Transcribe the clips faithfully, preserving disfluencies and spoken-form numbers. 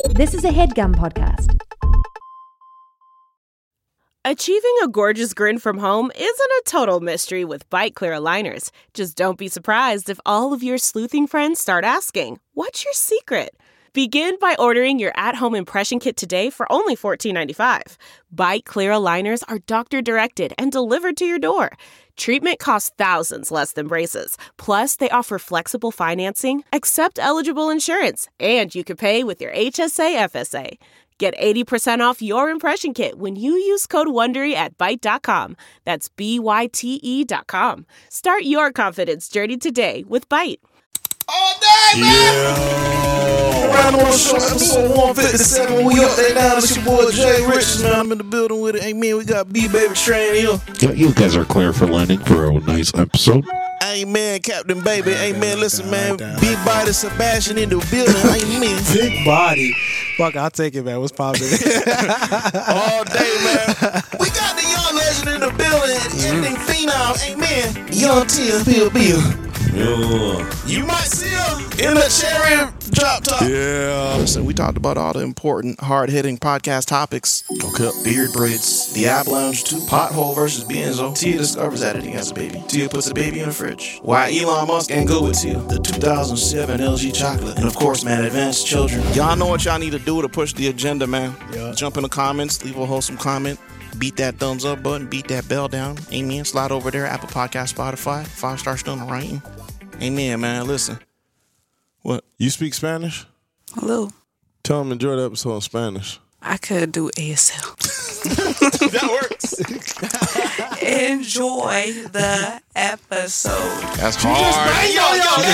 This is a HeadGum podcast. Achieving a gorgeous grin from home isn't a total mystery with Byte Clear aligners. Just don't be surprised if all of your sleuthing friends start asking, "What's your secret?" Begin by ordering your at-home impression kit today for only fourteen ninety-five. Byte Clear aligners are doctor-directed and delivered to your door. Treatment costs thousands less than braces. Plus, they offer flexible financing, accept eligible insurance, and you can pay with your H S A F S A. Get eighty percent off your impression kit when you use code WONDERY at byte dot com. That's B Y T E dot com. Start your confidence journey today with Byte. All day, man! Yeah. Round one show, episode one fifty-seven. We up there now. It's your boy Jay Richards, man. I'm in the building with it. Hey, man, we got B-Baby Train here. Yeah, you guys are clear for landing for a nice episode. Hey, man, Captain Baby. Hey, man, listen, man. Big body Sebastian in the building. Hey, man. Big body. Fuck, I'll take it, man. What's poppin'? All day, man. We got the young legend in the building. Editing phenom. Amen. Young Tia Bill Bill. Yeah. You might see her in the cherry drop top. Yeah. Listen, we talked about all the important, hard-hitting podcast topics. Okay. Beard braids, the App Lounge two, pothole versus Benzo. Tia discovers editing as a baby. Tia puts a baby in the fridge. Why Elon Musk ain't good with Tia. The two thousand seven L G chocolate. And of course, man, advanced children. Y'all know what y'all need to do to push the agenda, man. Yeah. Jump in the comments, leave a wholesome comment. Beat that thumbs up button, beat that bell down. Amen. Slide over there, Apple Podcast, Spotify. Five star student writing. Amen, man. Listen. What? You speak Spanish? Hello. Tell them enjoy the episode in Spanish. I could do A S L. That works. Enjoy the episode. That's hard. Hey, yo,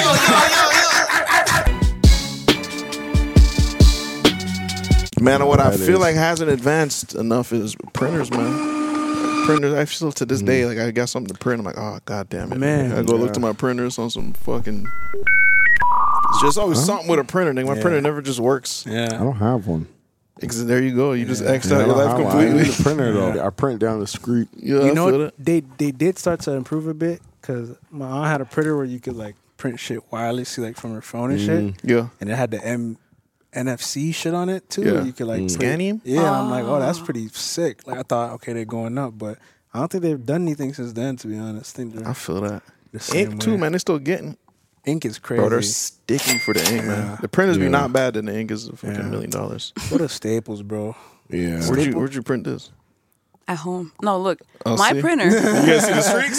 yo, yo, yo, yo, yo. Man, what I feel like hasn't advanced enough is printers, man. Printers, I still to this day, like I got something to print. I'm like, oh god damn it, man. I go yeah. look to my printers on some fucking. It's just always huh? something with a printer. Thing. My yeah. printer never just works. Yeah, I don't have one. Because there you go. You yeah. just X'd yeah, out your life completely. I need a printer though. Yeah. I print down the street. Yeah, you I know feel what? it. They they did start to improve a bit because my aunt had a printer where you could like print shit wirelessly, like from her phone and mm. shit. Yeah, and it had the M. N F C shit on it too. Yeah. You could like mm. scan him. Yeah, oh. I'm like, oh, that's pretty sick. Like I thought, okay, they're going up, but I don't think they've done anything since then. To be honest, I, think I feel that ink way. Too, man. They're still getting ink is crazy. Bro, they're sticking for the ink, yeah. man. The printers yeah. be not bad, and the ink is a fucking yeah. million dollars. What a Staples, bro. Yeah. Where'd you Where'd you print this? At home. No, look, oh, my see? printer. You guys see the streaks?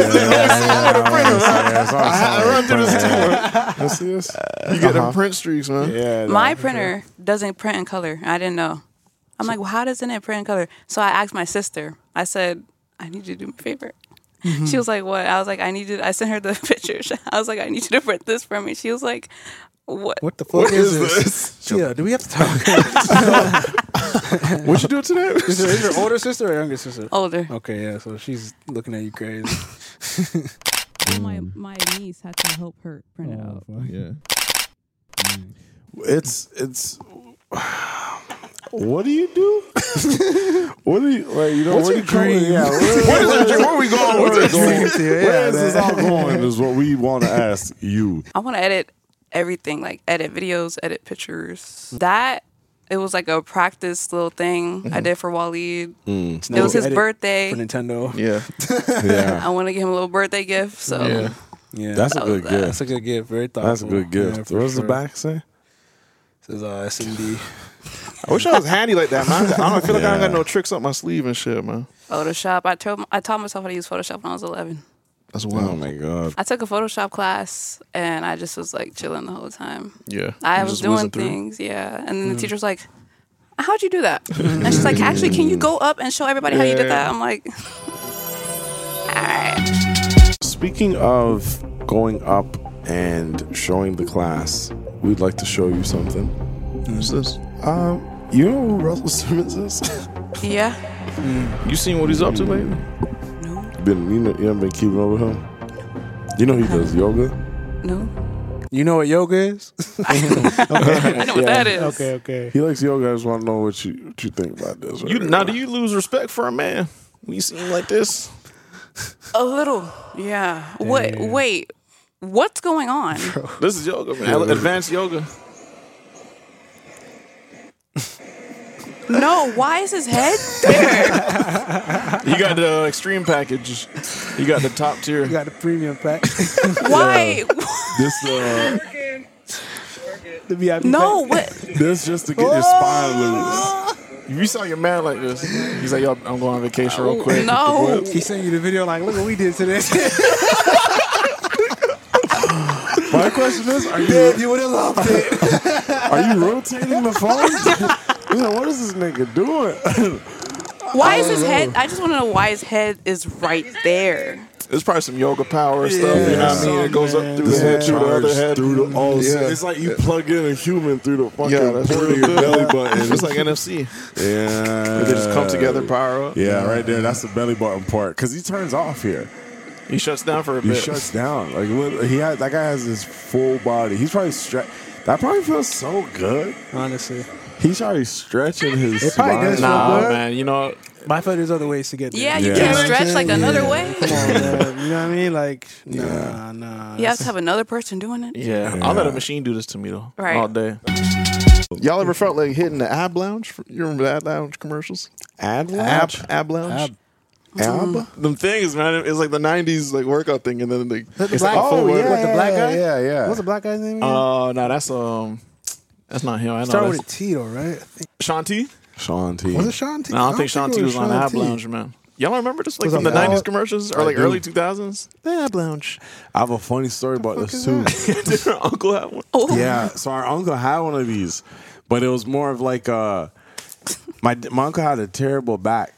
I run through this too. You see this? You get them print streaks, man. Yeah. My printer sure. doesn't print in color. I didn't know. I'm like, well, how doesn't it print in color? So I asked my sister. I said, I need you to do me a favor. Mm-hmm. She was like, what? I was like, I need you to, I sent her the pictures. I was like, I need you to print this for me. She was like, what? What the fuck what is, is this? Yeah, do we have to talk? What you do today? Is, there, is your older sister or younger sister? Older. Okay, yeah, so she's looking at you crazy. my my niece had to help her print it oh, out. Fuck. Yeah. Mm. It's, it's, what do you do? What do you like? You know What's what your dream? Yeah, where, where, where, where, where are we going? Where, What's going? going? Yeah, where is this all going? Is what we want to ask you. I want to edit everything, like edit videos, edit pictures. That it was like a practice little thing mm-hmm. I did for Waleed. Mm. It was his birthday for Nintendo. Yeah, yeah. I want to give him a little birthday gift. So yeah, yeah. That's that a good that. gift. That's a good gift. Very thoughtful. That's a good gift. Yeah, what does sure. the back say? It says uh, S M D. I wish I was handy like that, man. I don't feel like yeah. I don't got no tricks up my sleeve and shit, man. Photoshop. I told I taught myself how to use Photoshop when I was eleven. That's wild. Oh my god. I took a Photoshop class and I just was like chilling the whole time. Yeah. I was doing things, yeah. And then mm. the teacher was like, how'd you do that? And she's like, actually, can you go up and show everybody how you did that? I'm like, all right. Speaking of going up and showing the class, we'd like to show you something. Who's this? Um, you know who Russell Simmons is? Yeah. Mm. You seen what he's up to lately? No. Been you know you haven't been keeping up with him? You know he does yoga? No. You know what yoga is? I know, okay. I know what yeah. that is. Okay, okay. He likes yoga. I just want to know what you what you think about this. Right you, right now, now, do you lose respect for a man when you see him like this? A little, yeah. Damn. Wait, wait. What's going on? This is yoga, man. Advanced yoga. No, why is his head there? You got the extreme package. You got the top tier. You got the premium pack. Why? This uh, The V I P No, pack. what? this just to get your spine loose. If you saw your man like this, he's like, "Yo, I'm going on vacation real quick." No. He sent you the video like, look what we did today. My question is, are you You would have loved it. are you rotating the phone? You know, what is this nigga doing? Why is his head? I just want to know why his head is right there. There's probably some yoga power stuff. You know what I mean? It goes up through the head, through the other head, through the oh, so Yeah. it's like you plug in a human through the fucking Yeah, that's port of real your good. belly button. It's like N F C. Yeah, They just come together, power up. Yeah, right there. That's the belly button part because he turns off here. He shuts down for a He bit. shuts down. Like what- he has, that guy has his full body. He's probably stretch. That probably feels so good. Honestly. He's probably stretching his It probably spine. does feel Nah, good. man. You know, But I feel there's other ways to get there. Yeah, you Yeah. can't stretch like another way. Come on, man. You know what I mean? Like, nah, Yeah. nah. You have to have another person doing it. yeah, I'll let a machine do this to me though, Right. all day. Y'all ever felt like hitting the ab lounge? You remember the ab lounge commercials? Ad Ab, lounge? ab lounge. Ab. Ab? Them things, man. It's like the nineties like workout thing, and then they. the It's black- like a full oh, workout. yeah. What, the black guy? Yeah, yeah. What's the black guy's name again? Oh no, that's um, that's not him. I know. Start with a That's T though, right? I think- Sean T. Sean T. Was it Sean T? No, I don't think Sean T it was on Sean Ab T. Lounge, man. Y'all don't remember this like Was from the it Ab- nineties commercials or like do. early two thousands? The Ab Lounge. I have a funny story about fuck this is too. that? Your uncle had one. Oh, Yeah, so our uncle had one of these, but it was more of like uh my my uncle had a terrible back.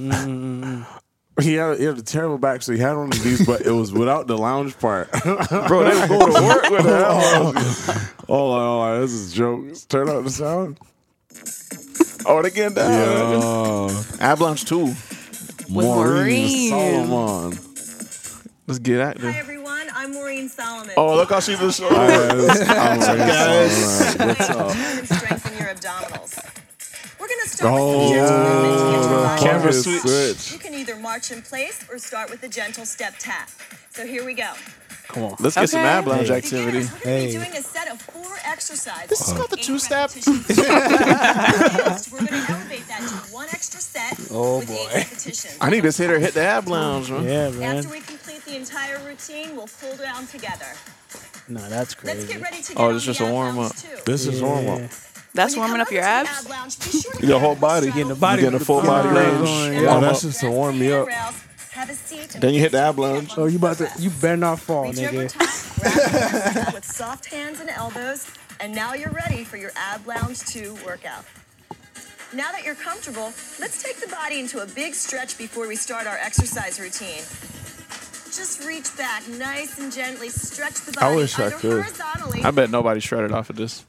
he had he had a terrible back, so he had one of these, but it was without the lounge part. Bro, they would go to work with that. oh, hold on, hold on, this is jokes. Turn out the sound. Oh, they getting down. Yeah, Ab Lounge two. Maureen. Solomon. Let's get at Hi there. everyone, I'm Maureen Solomon. Oh, look how she's the show. Guys, I'm Maureen Guys. Solomon. What's up? And strengthen your abdominals. We're gonna start Oh, with some gentle movement to get your body camera moving. switch. switch. You can either march in place or start with a gentle step tap. So here we go. Come on. Let's get some Okay. Ab Lounge Hey. activity. Beginners, we're gonna Hey. be doing a set of four exercises. This is not the Eight two-step. repetitions. Next, we're gonna elevate that to one extra set Oh, with boy. eight repetitions. I need this hitter hit the Ab Lounge, man. Yeah, man. After we complete the entire routine, we'll cool down together. No, that's Let's crazy. get ready to get Oh, on it's just the a ab warm-up. lounge, too. This is normal. That's When you warming come up your over to the abs. ab lounge, be sure to Your get whole a body. straddle. Getting the body. You getting a full body Yeah, range. going, Yeah, yeah. that's just to warm me up. Have a seat. Then you hit the ab lounge. Oh, you about to? You better not fall, Reach over nigga. top, grab the hands with soft hands and elbows, and now you're ready for your ab lounge two workout. Now that you're comfortable, let's take the body into a big stretch before we start our exercise routine. Just reach back nice and gently, stretch the body I wish I either could. horizontally. I bet nobody shredded off of this.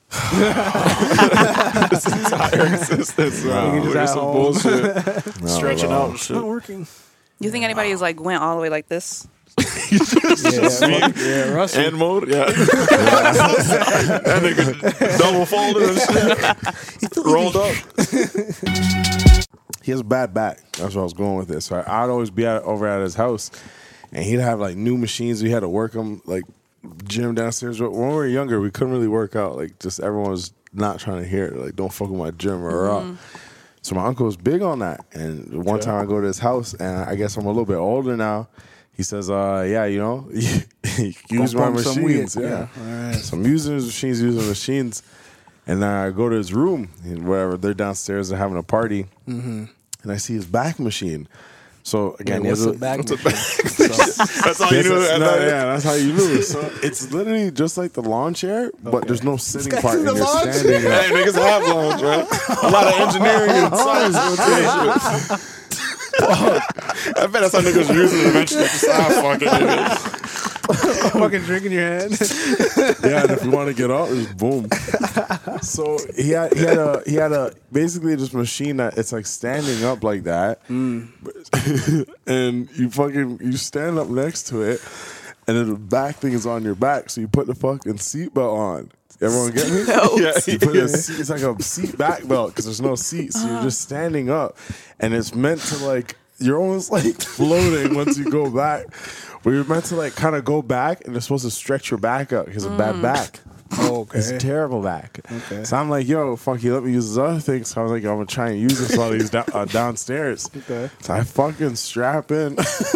This entire existence. Wow. Nigga just Look at at some home. bullshit. No, Stretching no. out and It's shit. not working. You think anybody is like went all the way like this? Yeah, fuck- yeah, Russell. End mode, yeah. That nigga double folded and shit. Rolled up. He has a bad back. That's where I was going with this. So I, I'd always be at, over at his house, and he'd have like new machines. We had to work them, like gym downstairs. But when we were younger, we couldn't really work out. Like just everyone was not trying to hear it. Like don't fuck with my gym or up. So my uncle was big on that. And one time I go to his house, and I guess I'm a little bit older now. He says, uh, yeah, you know, use my bump some machines. weed. Yeah. Yeah, all right. So I'm using his machines, using machines. And then I go to his room, and wherever they're downstairs, they're having a party. Mm-hmm. And I see his back machine. So again, What's he a has back machine? That's all you This knew. is- at no, that- yeah, that's how you knew. So it's literally just like the lawn chair, but there's no sitting part, and the you're lawn standing up. Hey, niggas have lounge, right? A lot of engineering and science goes into this shit. I bet that's how niggas use it eventually. Just, ah, fuck it, nigga. Fucking drink in your hand. Yeah, and if you want to get out, just boom. So he had he had a he had a basically this machine that it's like standing up like that, and you fucking you stand up next to it, and then the back thing is on your back, so you put the fucking seatbelt on. Everyone get me? Yeah, You put a seat, it's like a seat back belt because there's no seat, so you're just standing up, and it's meant to like you're almost like floating once you go back. But you're meant to like kind of go back, and it's supposed to stretch your back out because of bad back. Oh, okay. It's a terrible back. Okay. So I'm like, yo, fuck you, let me use this other thing. So I was like, I'm gonna try and use this while he's down, uh, downstairs. Okay. So I fucking strap in.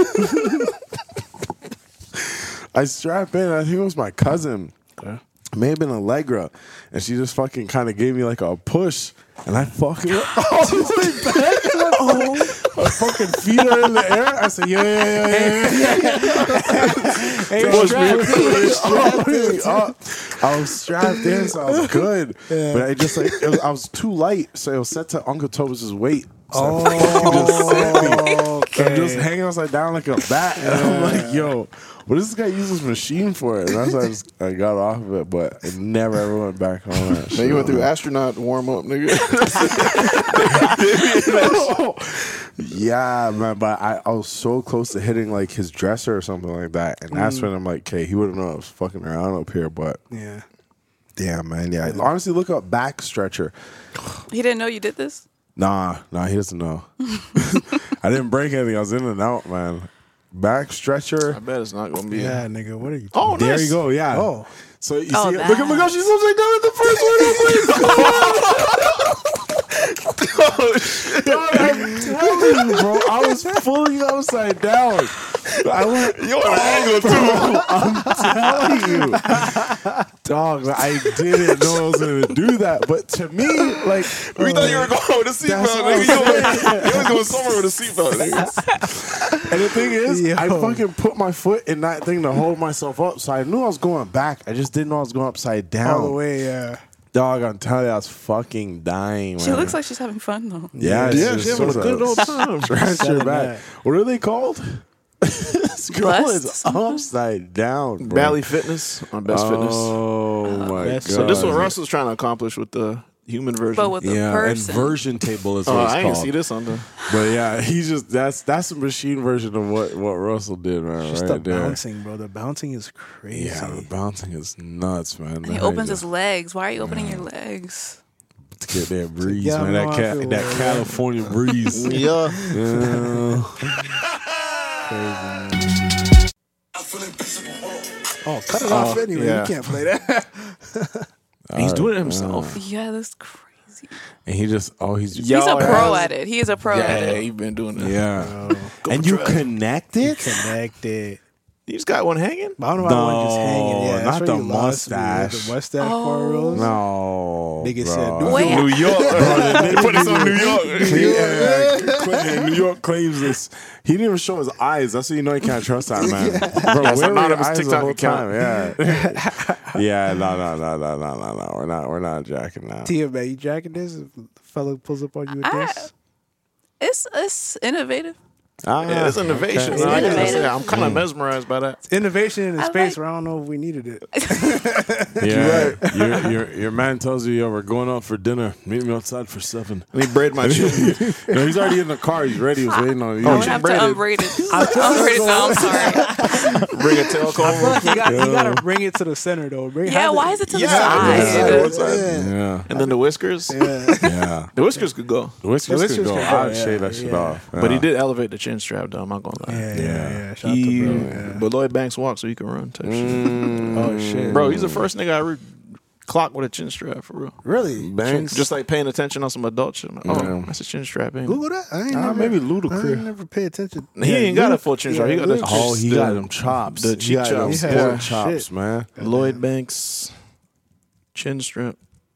I strap in. I think it was my cousin. Okay. It may have been Allegra, and she just fucking kind of gave me like a push, and I fucking all the way back. Oh, I fucking feet are in the air. I said, yeah, yeah, yeah, yeah. Hey, Push strapped in. Oh, I was strapped in, so I was good. Yeah. But I just like it was, I was too light, so it was set to Uncle Tobus's weight. So Oh, I fucking just set me. okay. I'm just hanging upside down like a bat, and I'm like, yo. What does this guy use this machine for? And that's why I, just, I got off of it, but I never ever went back on that. Man, you went through astronaut warm up, nigga. Yeah, man, but I, I was so close to hitting like his dresser or something like that, and that's when I'm like, okay, he wouldn't know I was fucking around up here, but Yeah. damn, man, yeah. Honestly, look up back stretcher. He didn't know you did this? Nah, nah, he doesn't know. I didn't break anything. I was in and out, man. Back stretcher. I bet it's not gonna be. Yeah, nigga. What are you? Oh, There nice. you go. Yeah. Oh. So you Oh, see, that. look at my gosh, she's upside down at the first one. Dog, I'm telling you, bro. I was fully upside down. I went. You on an angle too. I'm telling you, dog. I didn't know I was going to do that, but to me, like, We thought you were going with a seatbelt, That's what I'm nigga. You was going somewhere with a seatbelt, nigga. and the thing is, Yo. I fucking put my foot in that thing to hold myself up, so I knew I was going back. I just didn't know I was going upside down. All the way. Yeah. Dog, I'm telling you, I was fucking dying, man. She looks like she's having fun though. Yeah, Yeah, it's she just having a sort good of old time. Scratch Selling your back. that. What are they called? This girl Blessed is something? upside down, bro. Bally Fitness on Best Fitness. Oh my Best- god! So this is what Russell's trying to accomplish with the human version. But with the yeah, person. inversion table is oh, what it's I didn't called. see this on the. But yeah, he just that's that's a machine version of what what Russell did, man. Just right the there. bouncing, bro. The bouncing is crazy. Yeah, the bouncing is nuts, man. And he opens his legs. Why are you opening your legs? to get that breeze, Yeah, I man. know That I ca- feel that like California breeze. Yeah. Yeah. Oh, cut it off Oh, anyway. yeah. You can't play that. He's doing it himself. Yeah, that's crazy. And he just oh he's Yo, He's a pro that's- at it. He is a pro Yeah, at it. he's been doing that. yeah. Go And you try. connect it? Connected. You just got one hanging? But I don't know why one just hanging. Yeah, No, that's not where the you lost me with mustache. The mustache Oh. cornrows. No. Nigga bro. said, "Do Wait. New York. They put this on New York. Yeah, Cl- New York claims this. He didn't even show his eyes. That's how you know you can't trust that man. Bro, That's where were anonymous your eyes the TikTok whole account. time? Yeah, yeah. No, no, no, no, no, no, no. We're not. We're not jacking that. Tia, man, you jacking this? If the fella pulls up on you with I- this? It's it's innovative. Ah, Yeah, it's innovation. It's No, I gotta innovative. say, I'm kind of mesmerized by that. Innovation in a I space like- where I don't know if we needed it. Yeah, your, your your man tells you, "Yo, we're going out for dinner. Meet me outside for seven." Let me braid my chin. No, he's already in the car. He's ready. He's waiting on you. I'm Oh, gonna have braided. to unbraid it. Unbraid it now. I'm sorry. Bring a tail comb. you, got, you gotta bring it to the center though. Bring, Yeah, have why it- is it to Yeah, the side? yeah, one side. Yeah. Yeah, And then the whiskers. Yeah. yeah. The whiskers could go. The whiskers, The whiskers could go. could go, I'd yeah, shave that shit yeah. off. But he Yeah. did elevate the chin strap, though. I'm not going to lie. Yeah, yeah, Yeah. yeah. Shout out He, to bro. Yeah. But Lloyd Banks walks so he can run. Type shit. Mm, Oh shit, Bro, he's the first nigga I ever clocked with a chin strap, for real. Really? Banks. Just like paying attention on some adult shit. I'm like, oh, Yeah. that's a chin strap. Ain't it? Google that. I ain't Ah, never, maybe I Ludacris. ain't never pay attention. He Yeah, ain't got a Luda- full chin strap. He got Luda- the- Oh, he the- got them chops. the He cheek got them chops. pork Yeah. chops, Shit. man. Lloyd Banks chin strap.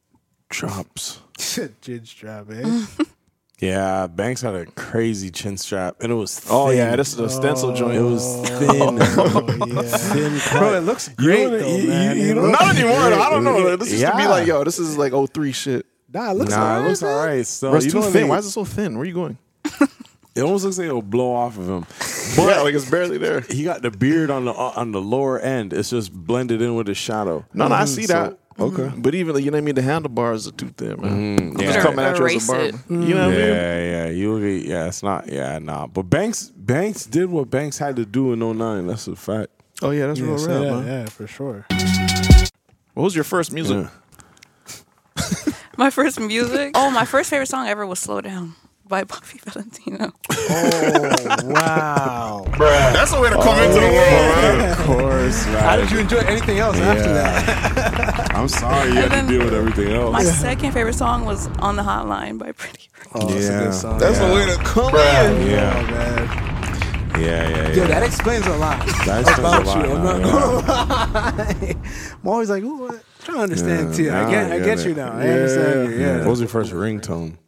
Chops. Chin strap, eh? Yeah, Banks had a crazy chin strap, and it was thin. Oh, yeah, this is a stencil joint. It was thin. Oh, yeah. thin cut. Bro, it looks You great know, though, you- man. you- you It know- looks Not anymore, though. I don't know. great. This used to be Yeah. like, yo, this is like oh three shit. Nah, it looks Nah, alright, it looks man. all right. So Bro, it's you too know thin. they- Why is it so thin? Where are you going? It almost looks like it'll blow off of him. Yeah, like it's barely there. He got the beard on the on the lower end. It's just blended in with his shadow. No, no, I Mhm. see So- that. Okay. But even, you know what I mean? The handlebars are too thin, man. I'm yeah. just coming at you as Erase a barber. it. You know what I mean? Yeah, yeah, you be, yeah. It's not, yeah, nah. But Banks, Banks did what Banks had to do in oh nine. That's a fact. Oh, yeah, that's Yeah, real say rap, that, man. yeah, for sure. What was your first music? Yeah. My first music. Oh, my first favorite song ever was "Slow Down." by Bobby Valentino. Oh wow! That's the way to come into the world, man. Of course, man. How did you enjoy anything else after that? that? I'm sorry you And had to then deal with everything else. My second favorite song was "On the Hotline" by Pretty Ricky. Oh, that's a Yeah. good song. That's Yeah. the way to come in. yeah. Oh, man. yeah, yeah, yeah. Yo, that explains a lot That explains about a lot, you. I'm man, not gonna lie. I'm always like, ooh, what? I'm trying to understand too. Yeah, I get, nah, I get it. you now. I understand you. Yeah. What was your first ringtone?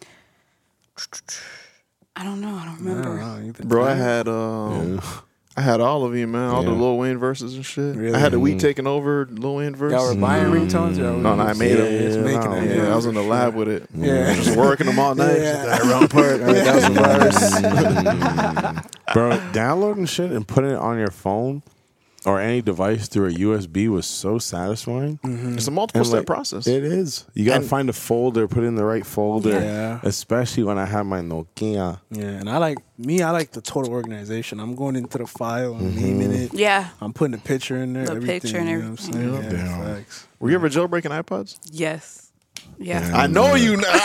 I don't know. I don't remember. I don't know, you think- Bro, I had um, I had all of you, man. All the Yeah. Lil Wayne verses and shit. Really? I had the We Taking Over Lil Wayne verse. Y'all were buying ringtones? Y'all No, no, I made yeah, them. Just making no, them. Yeah, I was in the lab with it. Yeah. Just working them all night. Yeah. Just that wrong part. All right, that was the verse. Bro, downloading shit and putting it on your phone or any device through a U S B was so satisfying. It's a multiple And, step like, process. It is. You gotta And- find a folder, put it in the right folder. Yeah. Especially when I have my Nokia. Yeah, and I like me. I like the total organization. I'm going into the file and naming it. Yeah. I'm putting a picture in there. The everything, picture and you know what I'm saying? everything. Yeah, Damn. facts. Were you ever jailbreaking iPods? Yes. Yeah. I know you. Now.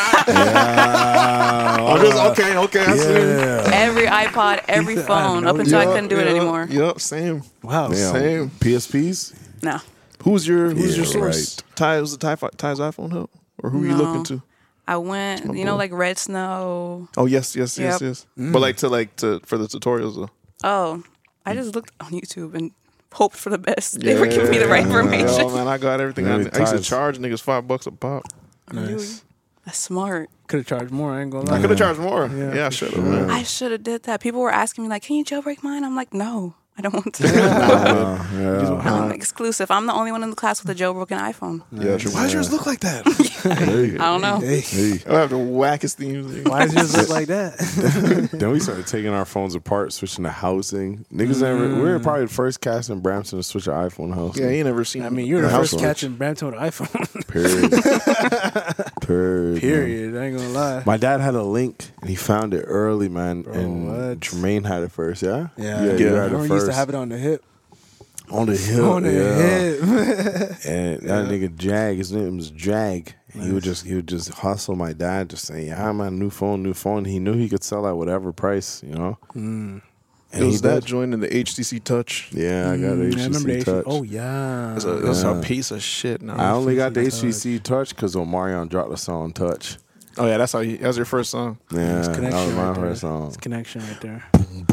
Yeah. I'm just okay. Okay, I see. yeah. Every iPod, every I phone, up know until I Yup, couldn't do it yup, anymore. Yep, same. Wow. Damn. Same. P S Ps? No. Who's your Who's Yeah, your source? right. Ty was the Ty, Ty's iPhone help, or who are you No. looking to? I went, my you know, boy. like Red Snow. Oh yes, yes, yes, Yep. yes. But like to like to for the tutorials though. Oh, I just looked on YouTube and hoped for the best. They were giving me the right information. Oh man, I got everything. I, Maybe I used to Ty's- charge niggas five bucks a pop. Nice. That's smart. Could have charged more. I ain't gonna lie. I could have charged more. Yeah, Yeah, I for should sure. have. I should have did that. People were asking me like, "Can you jailbreak mine?" I'm like, "No, I don't want to." Uh, yeah. I'm exclusive. I'm the only one in the class with a jailbroken iPhone. Yeah, true. Why does yours look like that? I don't know. Hey, I have the wackest themes. why does yours look like that? Then we started taking our phones apart, switching to housing. Niggas never. We were probably the first cast in Brampton to switch an iPhone house. Yeah, you ain't never seen. I mean, you're the Yeah, first house catch in Brampton with an iPhone. Period. Period. man. Period. I ain't gonna lie. My dad had a link and he found it early, man. and what? Jermaine had it first, yeah? Yeah, yeah. Yeah. You I had remember it we used to first. have it on the hip. on the hill. On the yeah. hip. And that nigga Jag, his name was Jag. And He would just he would just hustle my dad, just saying, "Yeah, man, new phone, new phone." He knew he could sell at whatever price, you know. Mm. And It was he that did. joint in the H T C Touch. Yeah, I got the Mm, H T C I remember the H T C. Touch. Oh yeah. That's a, that's Yeah. a piece of shit. Now. I only got the H H T T C C Touch because Omarion dropped the song Touch. Oh yeah, that's how you. That was your first song. Yeah, It's that connection was my right there. first song. It's connection right there.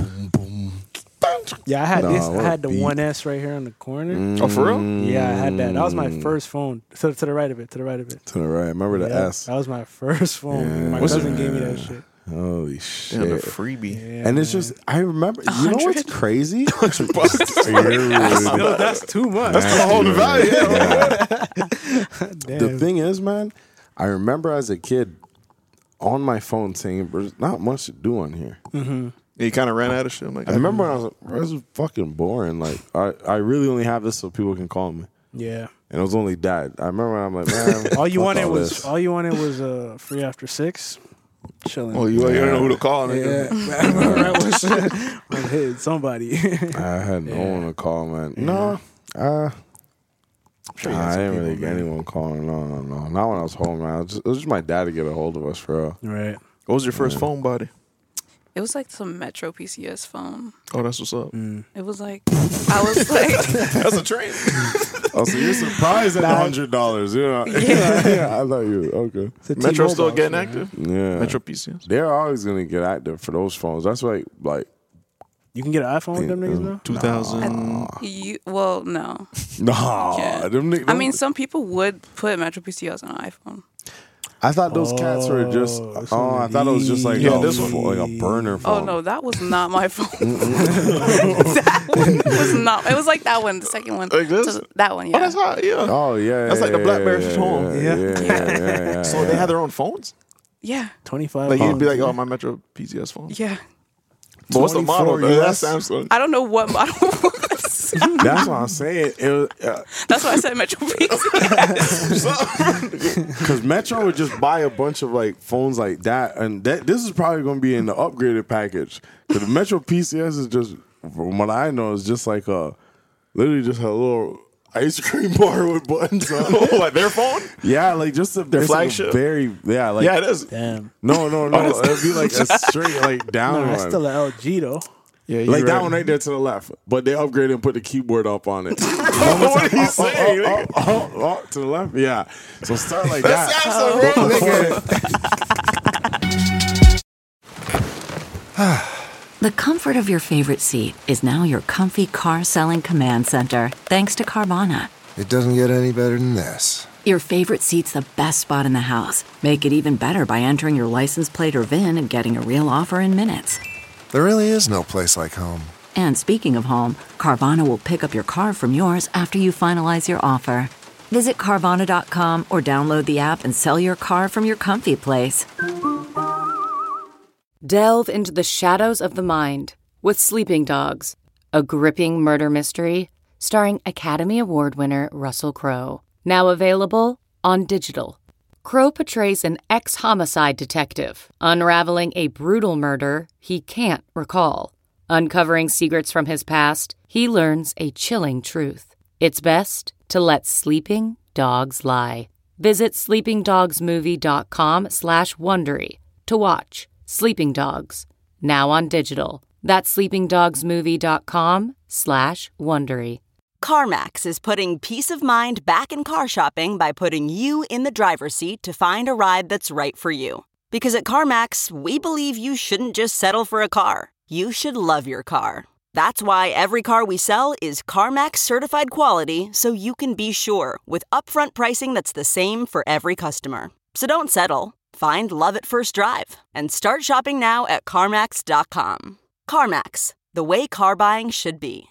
Yeah, I had Nah, this. what I a had the beat. one S right here on the corner. Oh, for real? Yeah, I had that. That was my Mm. first phone. To, to the right of it. To the right of it. To the right. Remember the Yeah, S? That was my first phone. Yeah. My What's cousin it- gave me that shit. Holy Yeah, shit. the freebie. Yeah, And it's man. just, I remember, you know what's hundred? crazy? bucks. Yo, that's too much. That's the whole value. Damn. The thing is, man, I remember as a kid on my phone saying, there's not much to do on here. Mm-hmm. Yeah, you kind of ran out of shit. I'm like, I remember when I was like, bro, this is fucking boring. Like, I, I really only have this so people can call me. Yeah. And it was only that. I remember when I'm like, man, All you fuck wanted all was this. all you wanted was uh, free after six. Chilling. well, you, you don't know who to call. Nigga. Yeah, right. Was, was hit somebody. I had no Yeah. one to call, man. No, uh, sure you nah, had I some didn't really people, get man. anyone calling. No, no, no. Not when I was home, man. It was just, it was just my dad to get a hold of us for real. Right. What was your first phone body? It was like some Metro P C S phone. Oh, that's what's up. It was like, I was like, That's a train. Oh, so you're surprised at the hundred dollars? Yeah, yeah. I thought you okay. It's a Metro T-Mobile still getting option, man. active. Yeah, Metro P C S. they're always gonna get active for those phones. That's like, like, You can get an iPhone with them niggas now. Two thousand. you, well, no. nah. Yeah. Them, ni- I them- mean, some people would put Metro P C S on an iPhone. I thought those cats were just. Oh, it's Oh, one I of thought it was just like Yeah, a, this one. like a burner Oh phone. no, that was not my phone. That one was not. It was like that one, the second one. Like this? So that one, Oh, yeah. that's hot. Yeah. Oh yeah, That's yeah, like the yeah, BlackBerry yeah, phone. Yeah, Yeah. yeah, yeah, yeah, yeah, So they had their own phones. yeah, Twenty-five. Like you'd be like, oh, oh, my Metro P C S phone. yeah. But what's the model? twenty-four though? That's U S. Samsung. I don't know what model it was. That's what I'm saying. It was, uh, That's why I said Metro P C S. Cause Metro would just buy a bunch of like phones like that, and that this is probably gonna be in the upgraded package. Cause the Metro P C S is just, from what I know, is just like a, literally just a little. ice cream bar with buttons on it. What, their phone? Yeah, like just a, Their it's like a flagship? very yeah, like Yeah, it is. Damn. no, no, no. It'd be like a straight like down No, one. that's still an L G though. Yeah, Like you're that right. one right there to the left. But they upgraded and put the keyboard up on it. What are you saying? Oh, oh, oh, oh, to the left? Yeah. So start like That's that. Samsung, bro. Nigga. The comfort of your favorite seat is now your comfy car selling command center, thanks to Carvana. It doesn't get any better than this. Your favorite seat's the best spot in the house. Make it even better by entering your license plate or V I N and getting a real offer in minutes. There really is no place like home. And speaking of home, Carvana will pick up your car from yours after you finalize your offer. Visit Carvana dot com or download the app and sell your car from your comfy place. Delve into the shadows of the mind with Sleeping Dogs, a gripping murder mystery starring Academy Award winner Russell Crowe. Now available on digital. Crowe portrays an ex-homicide detective unraveling a brutal murder he can't recall. Uncovering secrets from his past, he learns a chilling truth. It's best to let sleeping dogs lie. Visit sleepingdogsmovie.com slash Wondery to watch Sleeping Dogs, now on digital. That's sleepingdogsmovie.com slash Wondery. CarMax is putting peace of mind back in car shopping by putting you in the driver's seat to find a ride that's right for you. Because at CarMax, we believe you shouldn't just settle for a car. You should love your car. That's why every car we sell is CarMax certified quality, so you can be sure with upfront pricing that's the same for every customer. So don't settle. Find love at first drive and start shopping now at CarMax dot com. CarMax, the way car buying should be.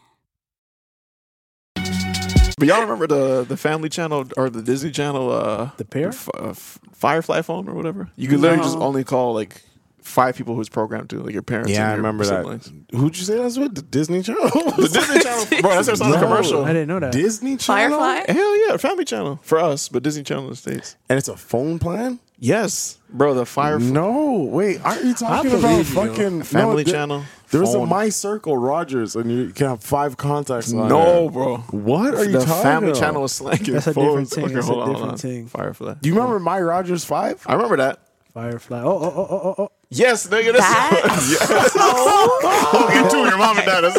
But y'all remember the the Family Channel or the Disney Channel? Uh, The pair? F- uh, f- Firefly phone or whatever. You could literally just No. only call like five people who's programmed to, like your parents. Yeah, and I your remember siblings. that. Who'd you say that's with? The Disney Channel? The Disney Channel, bro. That's their No. commercial. I didn't know that. Disney Channel? Firefly? Hell yeah, Family Channel for us, but Disney Channel in the States. And it's a phone plan? Yes, bro. The Firefly No, wait. Aren't you talking about believe you. fucking Family no, th- Channel. There was a phone. My Circle Rogers, and you can have five contacts. On No, it. bro. What are you the talking Family about? Channel is slanging. That's a phones. different thing. Okay, That's a hold on, hold different on. thing. Firefly. Do you remember My Rogers Five? I remember that. Firefly. Oh, oh, oh, oh, oh, oh. Yes, nigga. That's yes. Oh, you too. Your mom and dad. That's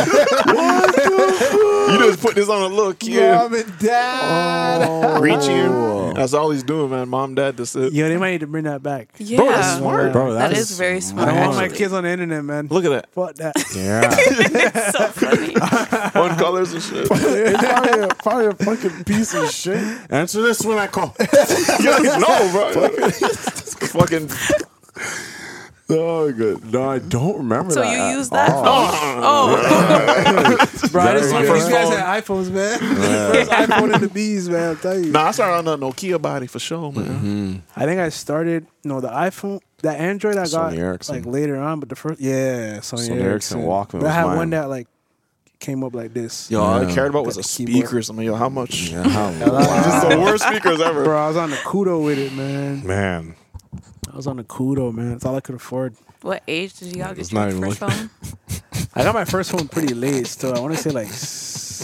it. You just put this on a little kid. Mom and Dad. Reaching. That's all he's doing, man. Mom, dad. That's it. Yo, they might need to bring that back. Yeah. Bro, that's smart. Bro, that that is, is very I smart. don't want my actually. kids on the internet, man. Look at that. Fuck that. Yeah. It's so funny. Fun colors and shit. It's probably a, probably a fucking piece of shit. Answer this when I call. No, bro. Fucking. Oh, good. No, I don't remember So that. you at use that all. phone? Oh. Bro, I just Very these good. guys had iPhones, man. First iPhone in the bees, man. I'll tell you. Nah, I started on the Nokia body for sure, man. I think I started. No, the iPhone, the Android I got Sony Ericsson. like later on, but the first, yeah, Sony, Sony Ericsson. Ericsson Walkman But I had was one mine. that like came up like this. Yo, all I Yeah. cared about was Got a the keyboard. speakers. I mean, yo, how much? Yeah, how- Just the worst speakers ever. Bro, I was on the Kudo with it, man. Man. I was on the Kudo, man. That's all I could afford. What age did y'all It's get your not even first like- phone? I got my first phone pretty late still. I want to say like s-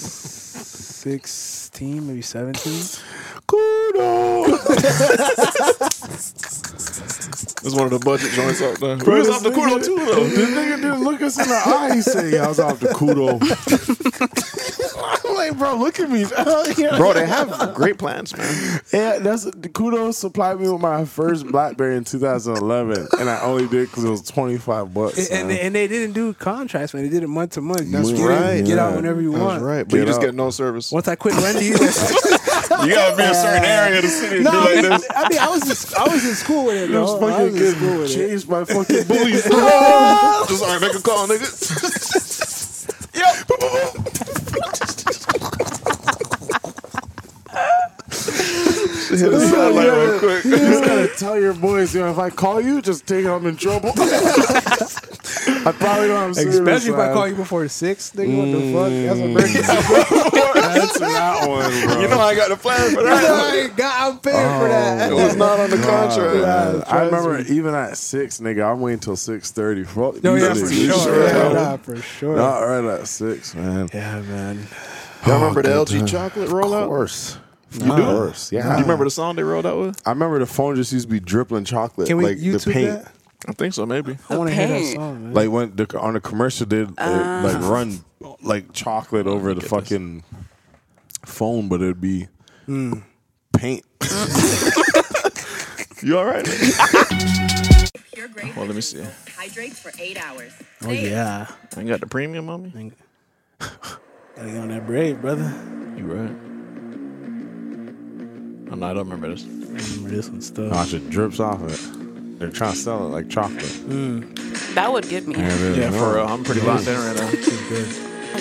sixteen, maybe seventeen. It's one of the budget joints out there. We was off the Kudo too, though. This nigga didn't look us in the eye. He said, yeah, I was off the Kudo. I'm like, bro, look at me. Bro, they have great plans, man. Yeah, that's the Kudo supplied me with my first BlackBerry in two thousand eleven, and I only did because it was twenty-five bucks. And, and, man. they, and they didn't do contracts, man. They did it month to month. That's Just get right. in, get out Yeah. whenever you That's want. right. But Get you just out. get no service. Once I quit Wendy's, You gotta be in a certain area of the city and no, do I like mean, this. I mean, I was just, I was in school with it. It was Bro. I fucking was in school getting with it. changed by fucking bullies. Just alright, make a call, nigga. Hit the satellite real quick. You just gotta tell your boys, yo, if I call you, just take it, I'm in trouble. I probably don't have service, Especially if I man. call you before six, nigga. What the fuck? That's an emergency. That's that one, bro. You know I got the plan for I that. ain't got, I'm paying for that. It was not on the God, contract. man. I trust remember me. even at six, nigga, I'm waiting till six thirty. No, yeah, for sure. sure. Yeah, nah, for sure. Not right at six, man. Yeah, man. Y'all remember the good L G time. chocolate rollout? Of course. You Of do? course. Yeah. Do you remember the song they rolled out with? I remember the phone just used to be dripping chocolate. Can we like the YouTube paint. that? I think so, maybe. I want to hear that paint. song, man. Like when the on the commercial did it, like run like chocolate over the fucking phone, but it'd be paint. You all right? Pure grape Well, let me see. hydrates for eight hours. Oh yeah, I ain't got the premium on me. gotta get on that braid, brother. You right. Oh, no, I don't remember this. Remember this one stuff. Watch it drips off of it. They're trying to sell it like chocolate. That would get me. There it is. Yeah, No. for real. I'm pretty locked in right now. This is good.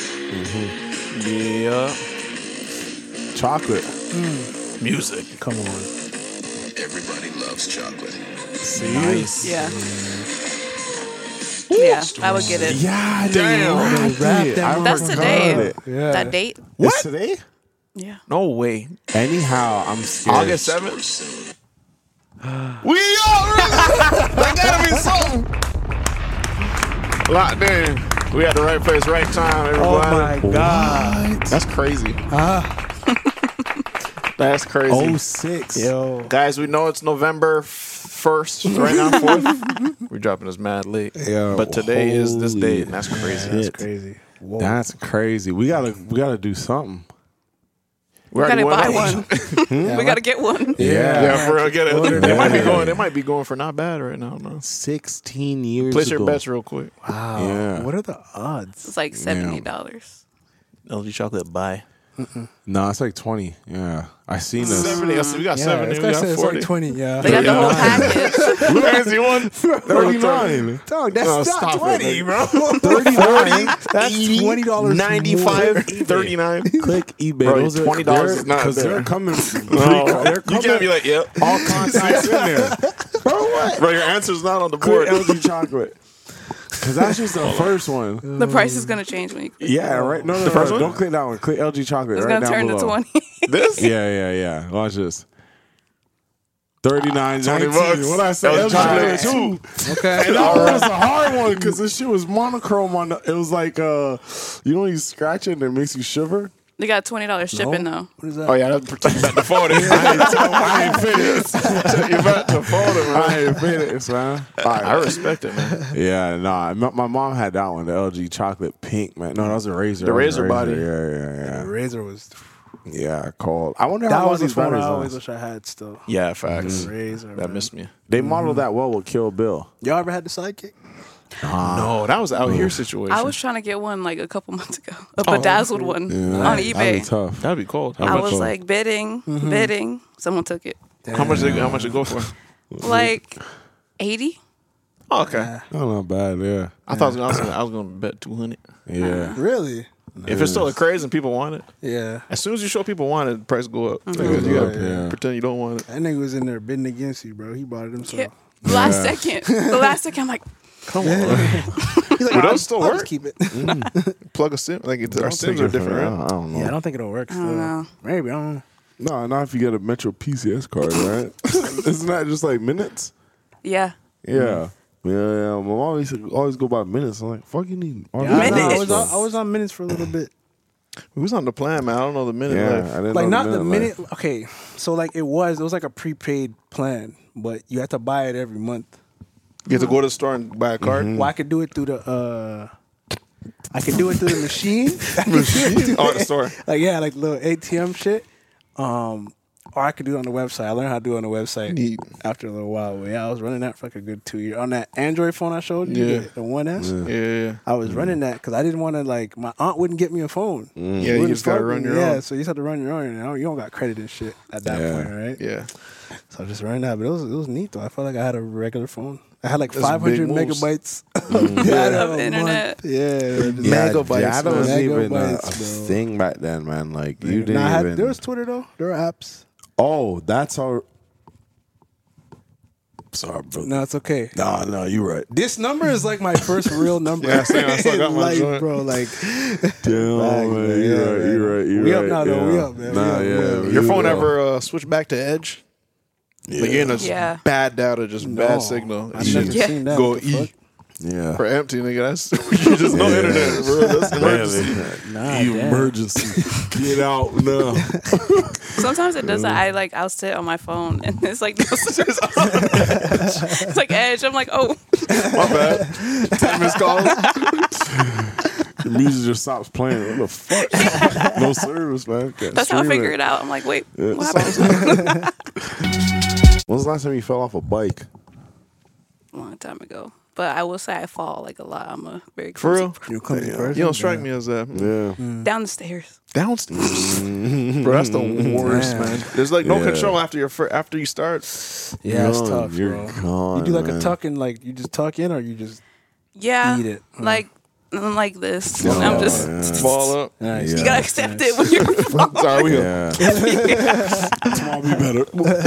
Yeah. Chocolate. Music. Come on. Everybody loves chocolate. See? Nice. Yeah. Yeah, I would get it. Yeah, Damn. damn. them That's today. It. Yeah. That date? What? It's today? Yeah. No way. Anyhow, I'm scared. August seventh. We are. That gotta be something. Locked in. We at the right place, right time. Oh Everybody. my God. That's crazy. Ah. That's crazy. oh six. Yo. Guys, we know it's November first right now, fourth. We're dropping this mad late. Yeah, but today is this holy date, and that's crazy. That's shit. crazy. Whoa. That's crazy. We gotta we gotta do something. We We gotta already buy won. one. We gotta get one. Yeah. Yeah, for real, get it. Order They might be that. going. They might be going for not bad right now. No. Sixteen years Place ago. your bets real quick. Wow. Yeah. What are the odds? It's like seventy dollars. L G chocolate buy. No, it's like twenty. Yeah. I seen this. Seventy. I see we got Yeah, seventy. this We guy got said it's forty. like twenty. Yeah. They got the whole package. Luis, one. Thirty-nine. Dog, that's No, not stop it, twenty, man. bro. Thirty-nine. That's twenty dollars. ninety-five, thirty-nine. Click eBay. Bro, Those are twenty dollars is not because there. they're coming. No, they're you coming can't be like, yep. all contacts in there. Bro, what? Bro, your answer's not on the Click board. L G chocolate. Because that's just the first one. The price is gonna change when you. Yeah, right. No, no, The no. first one? Don't click that one. Click L G chocolate. It's right gonna down turn below. to twenty. This? Yeah, yeah, yeah. Watch this. Thirty-nine, twenty nineteen. bucks. What I say? L L G G chocolate chocolate two. Okay. And that was a hard one because this shit was monochrome on the. It was like uh, you know, when you scratch it and it makes you shiver. They got twenty dollars shipping though. What is that? Oh, yeah, that's protect back to forty. I ain't finished. You're back to forty, man. I ain't finished, man. I respect it, man. Yeah, nah. My, my mom had that one, the L G chocolate pink, man. No, that was a razor. The That was a razor body. Yeah, yeah, The yeah. razor was. Yeah, cold. I wonder That how long was the these phone I batteries always last. wish I had still. Yeah, facts. Razor. That man. missed me. They modeled that well with Kill Bill. Y'all ever had the sidekick? No, that was out here situation. I was trying to get one like a couple months ago, a Oh, bedazzled one Yeah, on that'd be eBay. tough. That'd be cold. That'd I be was tough. like bidding, bidding. Someone took it. How much? Did, how much it go for? Like eighty. Oh, okay. Oh, not bad. Yeah, I thought I was gonna, I was gonna, I was gonna bet two hundred. yeah. Really? If it's still a craze and people want it, Yeah. as soon as you show people want it, the price go up. Mm-hmm. Because you gotta Yeah. pretend you don't want it. That nigga was in there bidding against you, bro. He bought it himself. Yeah. The last second. The last second. I'm like, Come on. He's like, Would I'll, those still I'll work? just keep it. Plug a sim. Like it, our I'll sims take are it for different, now. right? I don't know. Yeah, I don't think it'll work. I Still. don't know. Maybe I don't know. No, not if you get a Metro P C S card, right? Isn't that just like minutes? yeah. Yeah. Yeah, yeah. My mom used to always go by minutes. I'm like, fuck, you need all Yeah, I, these know. I Minutes. was on, I was on minutes for a little bit. We was on the plan, man. I don't know the minute Yeah, left. I didn't Like know not the minute minute. Okay, so like it was. It was like a prepaid plan, but you had to buy it every month. You have to go to the store and buy a card. Mm-hmm. Well, I could do it through the. uh I could do it through the machine. Machine? Oh, the store. Like yeah, like little A T M shit. Um, or I could do it on the website. I learned how to do it on the website Neat. after a little while. But yeah, I was running that for like a good two years on that Android phone I showed you, Yeah. the, the one S. Yeah, yeah. I was running that because I didn't want to like my aunt wouldn't get me a phone. Yeah, you Wouldn't just gotta fuck run me. your yeah, own. so you just have to run your own. And you don't got credit and shit at that Yeah. point, right? Yeah. So I just ran that, but it was it was neat though. I felt like I had a regular phone. I had like That's five hundred big moves. megabytes Yeah. Of internet. Yeah, just Yeah, megabytes. that wasn't even a, Megabytes, a bro. thing back then, man. Like you didn't Nah, I had, even. there was Twitter though. There were apps. Oh, that's how. Sorry, bro. No, it's okay. No, no, you're right. This number is like my first real number. Yeah, same. I still got in my life, joint. bro. Like, Damn, Facts, man. man. You're Yeah, right. man. You're right. You're We up right. now, though. yeah. We up, man. We Nah, up, we yeah. up. we Your phone up. ever uh, switch back to Edge? Like you're in a Yeah. bad data, just No, bad signal. I've You never just Yeah. seen that. go What the E. fuck? Yeah. For empty, nigga. That's you just no Yeah. internet, bro. That's emergency. Nah, damn. Emergency. Get out now. Sometimes it does that. I like I'll sit on my phone and it's like it's like Edge. I'm like, oh, My bad. Ten missed calls. The music just stops playing. What the fuck? No service, man. Can't that's how I stream figure it out. I'm like, wait, Yeah. what happened? When's the last time you fell off a bike? A long time ago. But I will say I fall like a lot. I'm a very For real? clumsy You clumsy Yeah. person? You don't strike me as that. Yeah. person. Down the stairs. Downstairs. Bro, that's the worst, Man. man. There's like no Yeah. control after your fir- after you start. Yeah, it's Gone. tough, You're bro. gone, You do like man. a tuck in, like you just tuck in, or you just Yeah. eat it. Mm. Like I'm like this. Oh, I'm just yeah. Ball up. Nice. you Yeah. gotta accept it when you're Sorry, we Yeah. Tomorrow be better.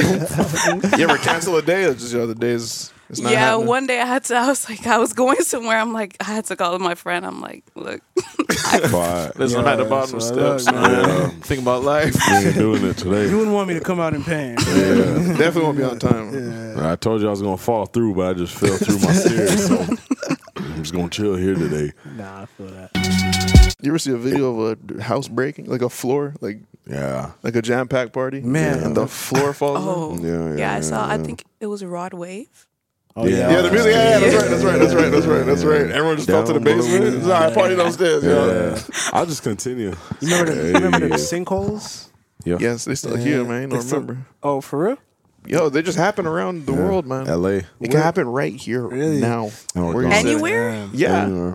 You ever cancel a day or just the other days? It's not yeah, happening? one day I had to. I was like, I was going somewhere. I'm like, I had to call my friend. I'm like, look, Quiet. Listen, I'm at the bottom of so steps. look, man. man. Think about life. We ain't doing it today. You wouldn't want me to come out in pain. Yeah. Definitely won't be on time. I told you I was gonna fall through, but I just fell through my stairs. So I'm just gonna chill here today. Nah, I feel that. You ever see a video of a house breaking, like a floor, like Yeah. like a jam packed party, Man. and the floor falls. oh, in? Yeah. Yeah. yeah, I saw. I yeah. think it was Rod Wave. Oh Yeah. Yeah, the music. Yeah, yeah, that's right. That's right. That's right. That's right. That's right. Everyone just fell to the Down below. basement. It's all right. Party downstairs. Yeah. Yeah. I'll just continue. You remember the, you remember the sinkholes? Yeah. Yes, they still Yeah. here, man. They Don't still- remember. Oh, for real? Yo, they just happen around the world, man. L A. It can happen right here Really? now. Oh, Where you God. sitting. Anywhere? Damn. Yeah. Anywhere.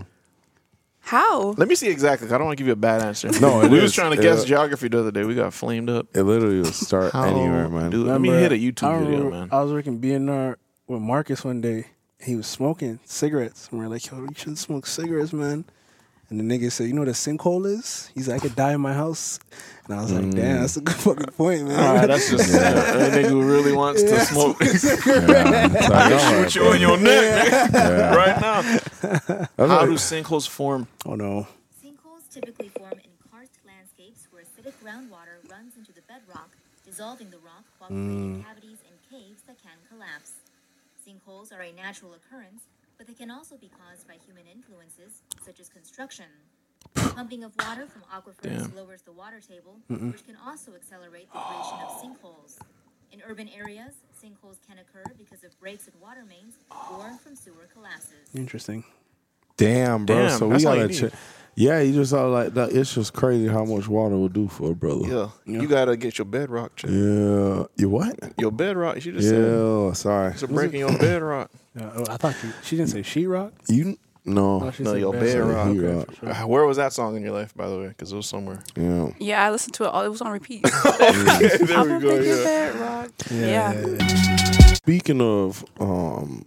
How? Let me see exactly. 'Cause I don't want to give you a bad answer. No, it we is. was trying to guess Yeah. geography the other day. We got flamed up. It literally will start How anywhere, man. do- Let me Remember, hit a YouTube I video, remember man. I was working B and R with Marcus one day. He was smoking cigarettes. And we are like, yo, you shouldn't smoke cigarettes, man. And the nigga said, you know what a sinkhole is? He's like, I could die in my house. And I was like, damn, that's a good fucking point, man. All right, that's just yeah. That nigga who really wants to smoke. Yeah. It's like, all right, Shoot you in your neck Yeah. right now. That's How like- do sinkholes form? Oh, no. Sinkholes typically form in karst landscapes where acidic groundwater runs into the bedrock, dissolving the rock while creating cavities and caves that can collapse. Sinkholes are a natural occurrence, but they can also be caused by human influences, such as construction. Pumping of water from aquifers Damn. lowers the water table, Mm-mm. which can also accelerate the creation of sinkholes. In urban areas, sinkholes can occur because of breaks in water mains or from sewer collapses. Interesting. Damn, bro. Damn, so we that's all gotta you check. need. Yeah, you just saw like that. It's just crazy how much water will do for a brother. Yeah. You gotta get your bedrock checked. Yeah. You what? Your bedrock. She just said Yeah. Sorry. it's a breaking your bedrock. Yeah, oh, I thought you, she didn't say sheetrock. You no. Oh, she No, said your bedrock. bedrock. Okay, for sure. Uh, Where was that song in your life, by the way? Because it was somewhere. Yeah. Yeah, I listened to it all. It was on repeat. There I'm we a go. big Yeah. bed rock. Yeah. Yeah. Speaking of um,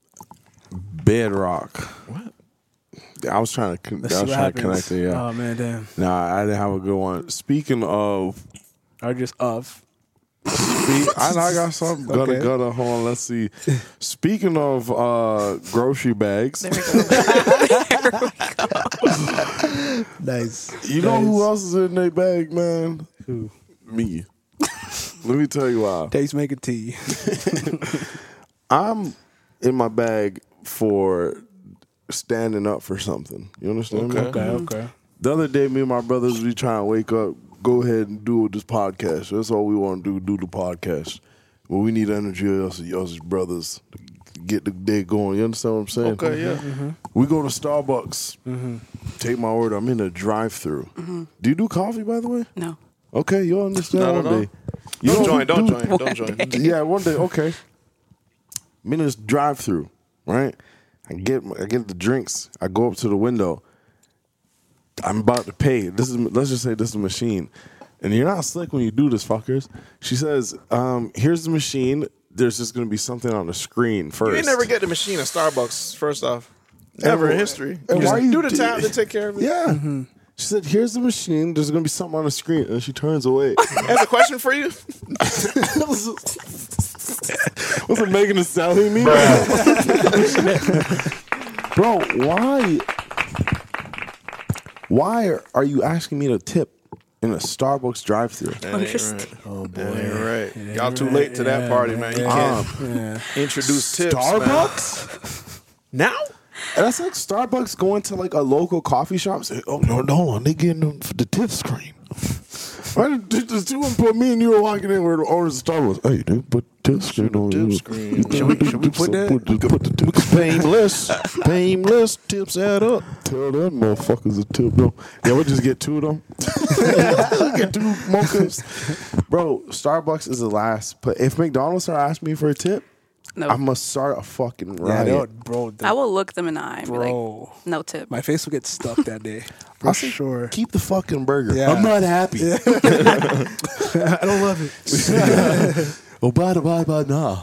bedrock, What? I was trying to. Con- Let's I see was what trying to happens. connect it. Yeah. Oh, man, damn. Nah, I didn't have a good one. Speaking of, Or just of. speak, I, I got something. Gutter, Okay. gutter. Hold on. Let's see. Speaking of uh, grocery bags, There we go. Nice. you know who else is in their bag, man? Who? Me. Let me tell you why. Tastemaker tea. I'm in my bag for standing up for something. You understand me? Okay, okay. The other day, me and my brothers, we trying to wake up, go ahead and do this podcast. That's all we want to do, do the podcast. But we need energy of us, us as brothers to get the day going. You understand what I'm saying? Okay, yeah. Mm-hmm. We go to Starbucks. Take my order. I'm in a drive-through. Mm-hmm. Do you do coffee, by the way? No. Okay, you'll understand Not one at all. day. You Don't know, join. Don't do- join. Don't join. Yeah, one day. Okay. I'm in this drive-through, right? I get I get the drinks. I go up to the window. I'm about to pay. This is let's just say this is a machine, and you're not slick when you do this, fuckers. She says, um, "Here's the machine. There's just gonna be something on the screen first. You ain't never get the machine at Starbucks, first off. Never in history. And You why just you do the do- tap to take care of it. Yeah. She said, "Here's the machine. There's gonna be something on the screen," and she turns away. Has a question for you? Was it Megan Thee Stallion me? Bro, why? Why are you asking me to tip in a Starbucks drive-thru? That ain't right. Oh, boy. That ain't right. Yeah, Y'all too right. late to that Yeah, party, man. man. You Yeah. can't Yeah. introduce tips. Starbucks? Man. Now? that's like Starbucks going to like a local coffee shop and say, oh, no, no, hold on. They getting them for the tip screen. Why did they just do put me and you were walking in where the owners of Starbucks? Hey, they put tip screen on Tip you. screen. Should we, should we put that? Put the, put the tip Painless. Painless. Tips add up. Tell them motherfuckers a tip though. Yeah, we'll just get two of them. Get two mochas. Bro, Starbucks is the last. But if McDonald's start asking me for a tip, No. I must start a fucking Yeah, riot. they'll- bro. The, I will look them in the eye and be bro. like, no tip. My face will get stuck that day. For I'll say, sure. Keep the fucking burger. Yeah. I'm not happy. I don't love it. Oh, bye, bye, bye, nah.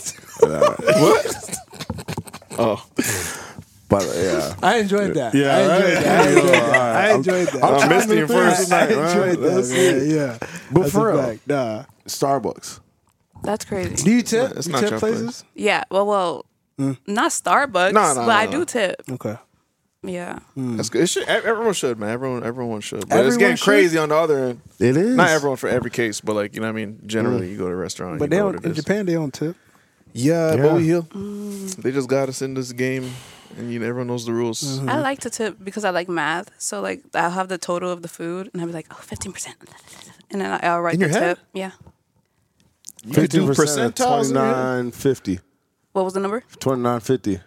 What? Oh. But yeah. I enjoyed that. Yeah, I enjoyed right. that. I enjoyed Yeah, that. I I'm- enjoyed that. I'm I trying to enjoyed think. that. I I enjoyed Let's that. see. Yeah, yeah. But That's for a real, fact. Nah. Starbucks. That's crazy. Do you tip? It's you not tip your places? Yeah, well, well, not Starbucks, No, no, but I no, do no. tip. Okay. Yeah. That's good. It should, ev- everyone should, man. Everyone, everyone should. But Everyone it's getting should? crazy on the other end. It is. Not everyone for every case, but like you know what I mean. Generally, you go to a restaurant. But you they know don't, what it in is. Japan, they don't tip. Yeah, Yeah. but we here. They just got us in this game, and you know, everyone knows the rules. I like to tip because I like math. So, like, I'll have the total of the food, and I'll be like, oh, fifteen percent. And then I'll write In the your head? tip. Yeah. You could do percentiles. in your head. twenty-nine fifty. What was the number? twenty-nine fifty.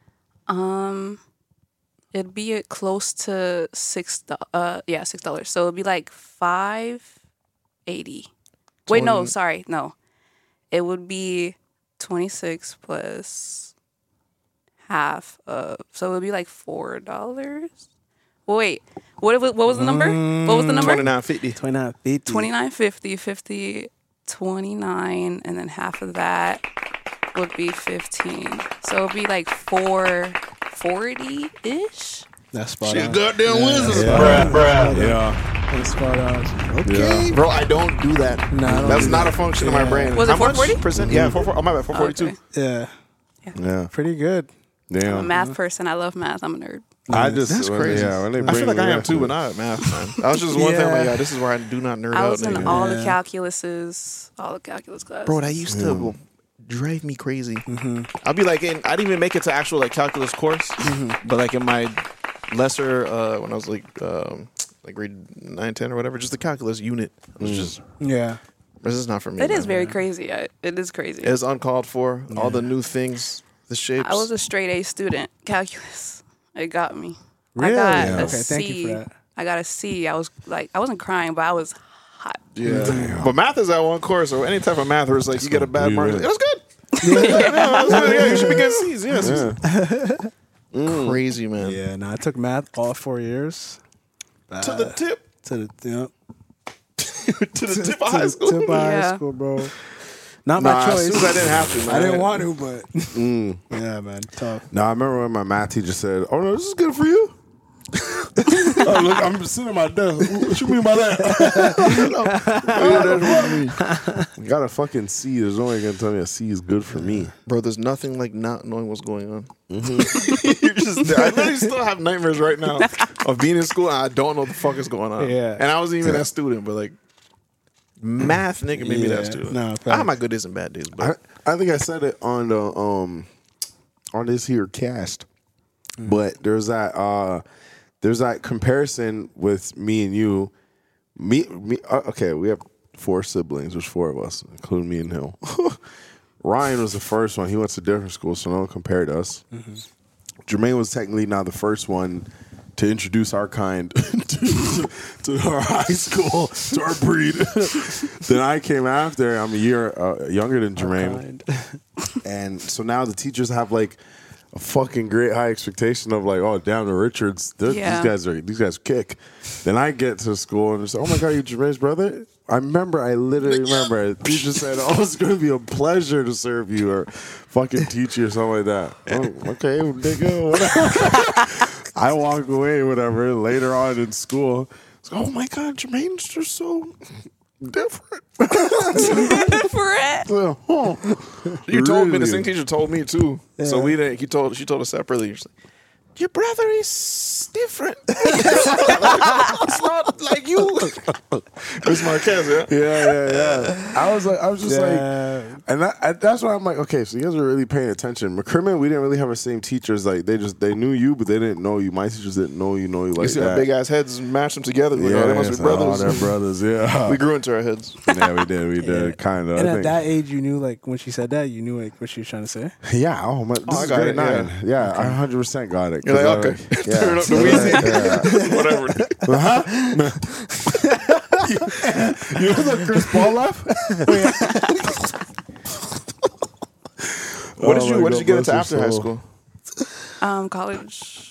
Um, it'd be uh, close to six. do- Uh, yeah, six dollars. So it'd be like five eighty. Wait, no, Twenty- sorry, no. It would be twenty six plus half of. So it would be like four dollars. Wait, what? What was the number? What was the number? Twenty-nine fifty. twenty-nine fifty. Twenty nine fifty, fifty, twenty nine, and then half of that would be fifteen. So it'd be like four forty ish. That's spot She's on. goddamn wizard. Yeah. Bruh, bruh. Yeah. That's spot on. Okay. Bro, I don't do that. Nah, I don't That's do not that. a function of my Yeah. brain. Was it How much four forty? percent? Yeah, four forty. I'm at four forty-two. Okay. Yeah. Yeah. Pretty good. I'm a Damn. math person. I love math. I'm a nerd. I just That's when, crazy. Yeah, when they I bring feel like I me am up too, to- but not at math, man. That was just one thing. I'm like, Yeah. yeah, this is where I do not nerd I out. was in nigga. all the Yeah. calculuses, all the calculus classes. Bro, that used to drive me crazy. I'll be like, in, I didn't even make it to actual like calculus course, but like in my lesser uh, when I was like um, like grade nine, ten or whatever, just the calculus unit was just Yeah. this is not for me. It is man. very crazy. I, it is crazy. It's uncalled for. All the new things, the shapes. I was a straight A student. Calculus. It got me. Really? I got Yeah. a Okay, thank you C. for that. I got a C. I was like, I wasn't crying, but I was hot. yeah. But math is that one course, or any type of math where it's like you get a bad You mark. win. It was good. yeah, it was good. Yeah, you should be getting C's. Yes. Yeah. Crazy man. Yeah. No, I took math all four years. To the tip. To the yep. to the tip of to high the school. Tip of high Yeah. school, bro. Not Nah, my as choice. soon as I didn't have to, man. I didn't want to, but Mm. yeah, man, tough. No, I remember when my math teacher said, "Oh no, this is good for you." Oh, look, I'm just sitting at my desk. What you mean by that? Yeah, that's what I mean. Got a fucking C. There's no one gonna tell me a C is good for me. Bro, there's nothing like not knowing what's going on. You're just there. I literally still have nightmares right now of being in school and I don't know what the fuck is going on. Yeah. And I wasn't even that student, but like math nigga made me Yeah. that student. No, I facts. have my good days and bad days, but I, I think I said it on the um on this here cast, but there's that uh there's that comparison with me and you. Me, me. Uh, okay, we have four siblings. There's four of us, including me and him. Ryan was the first one. He went to different schools, so no one compared us. Jermaine was technically not the first one to introduce our kind to, to, to our high school, to our breed. Then I came after. I'm a year uh, younger than Jermaine. And so now the teachers have like a fucking great high expectation of like, oh, down to Richards. Th- Yeah. These guys are these guys kick. Then I get to school and it's oh my god, you Jermaine's brother? I remember, I literally remember. The teacher said, "Oh, it's going to be a pleasure to serve you or fucking teach you or something like that." Oh, okay, nigga, whatever. I walk away, whatever. Later on in school, it's like, oh my god, Jermaine's just so different. Different. Well, huh. you told me the Really? same teacher told me too. So we didn't. He told she told us separately. She's like, your brother is different. It's not like you. Chris Marquez, yeah? Yeah, yeah, yeah. I was like, I was just Yeah. like, and that, I, that's why I'm like, okay, so you guys are really paying attention. McCrimmon, we didn't really have the same teachers. Like, they just, they knew you, but they didn't know you. My teachers didn't know you, know you like You see that. our big ass heads match them together. Like, Yeah, oh, they must be it's brothers. like, oh, they're brothers, yeah. We grew into our heads. Yeah, we did, we did, kind of. And I at think. that age, you knew like when she said that, you knew like what she was trying to say. Yeah, oh my, this Oh, I is got grade it, nine. yeah. Yeah, I one hundred percent got it. You're like, 'Cause I, okay. yeah. Turn up the Weezy. Whatever. Huh? You know the Chris Paul laugh? What did Oh you my What did God, you get into bless after your high soul. school? Um, college. No,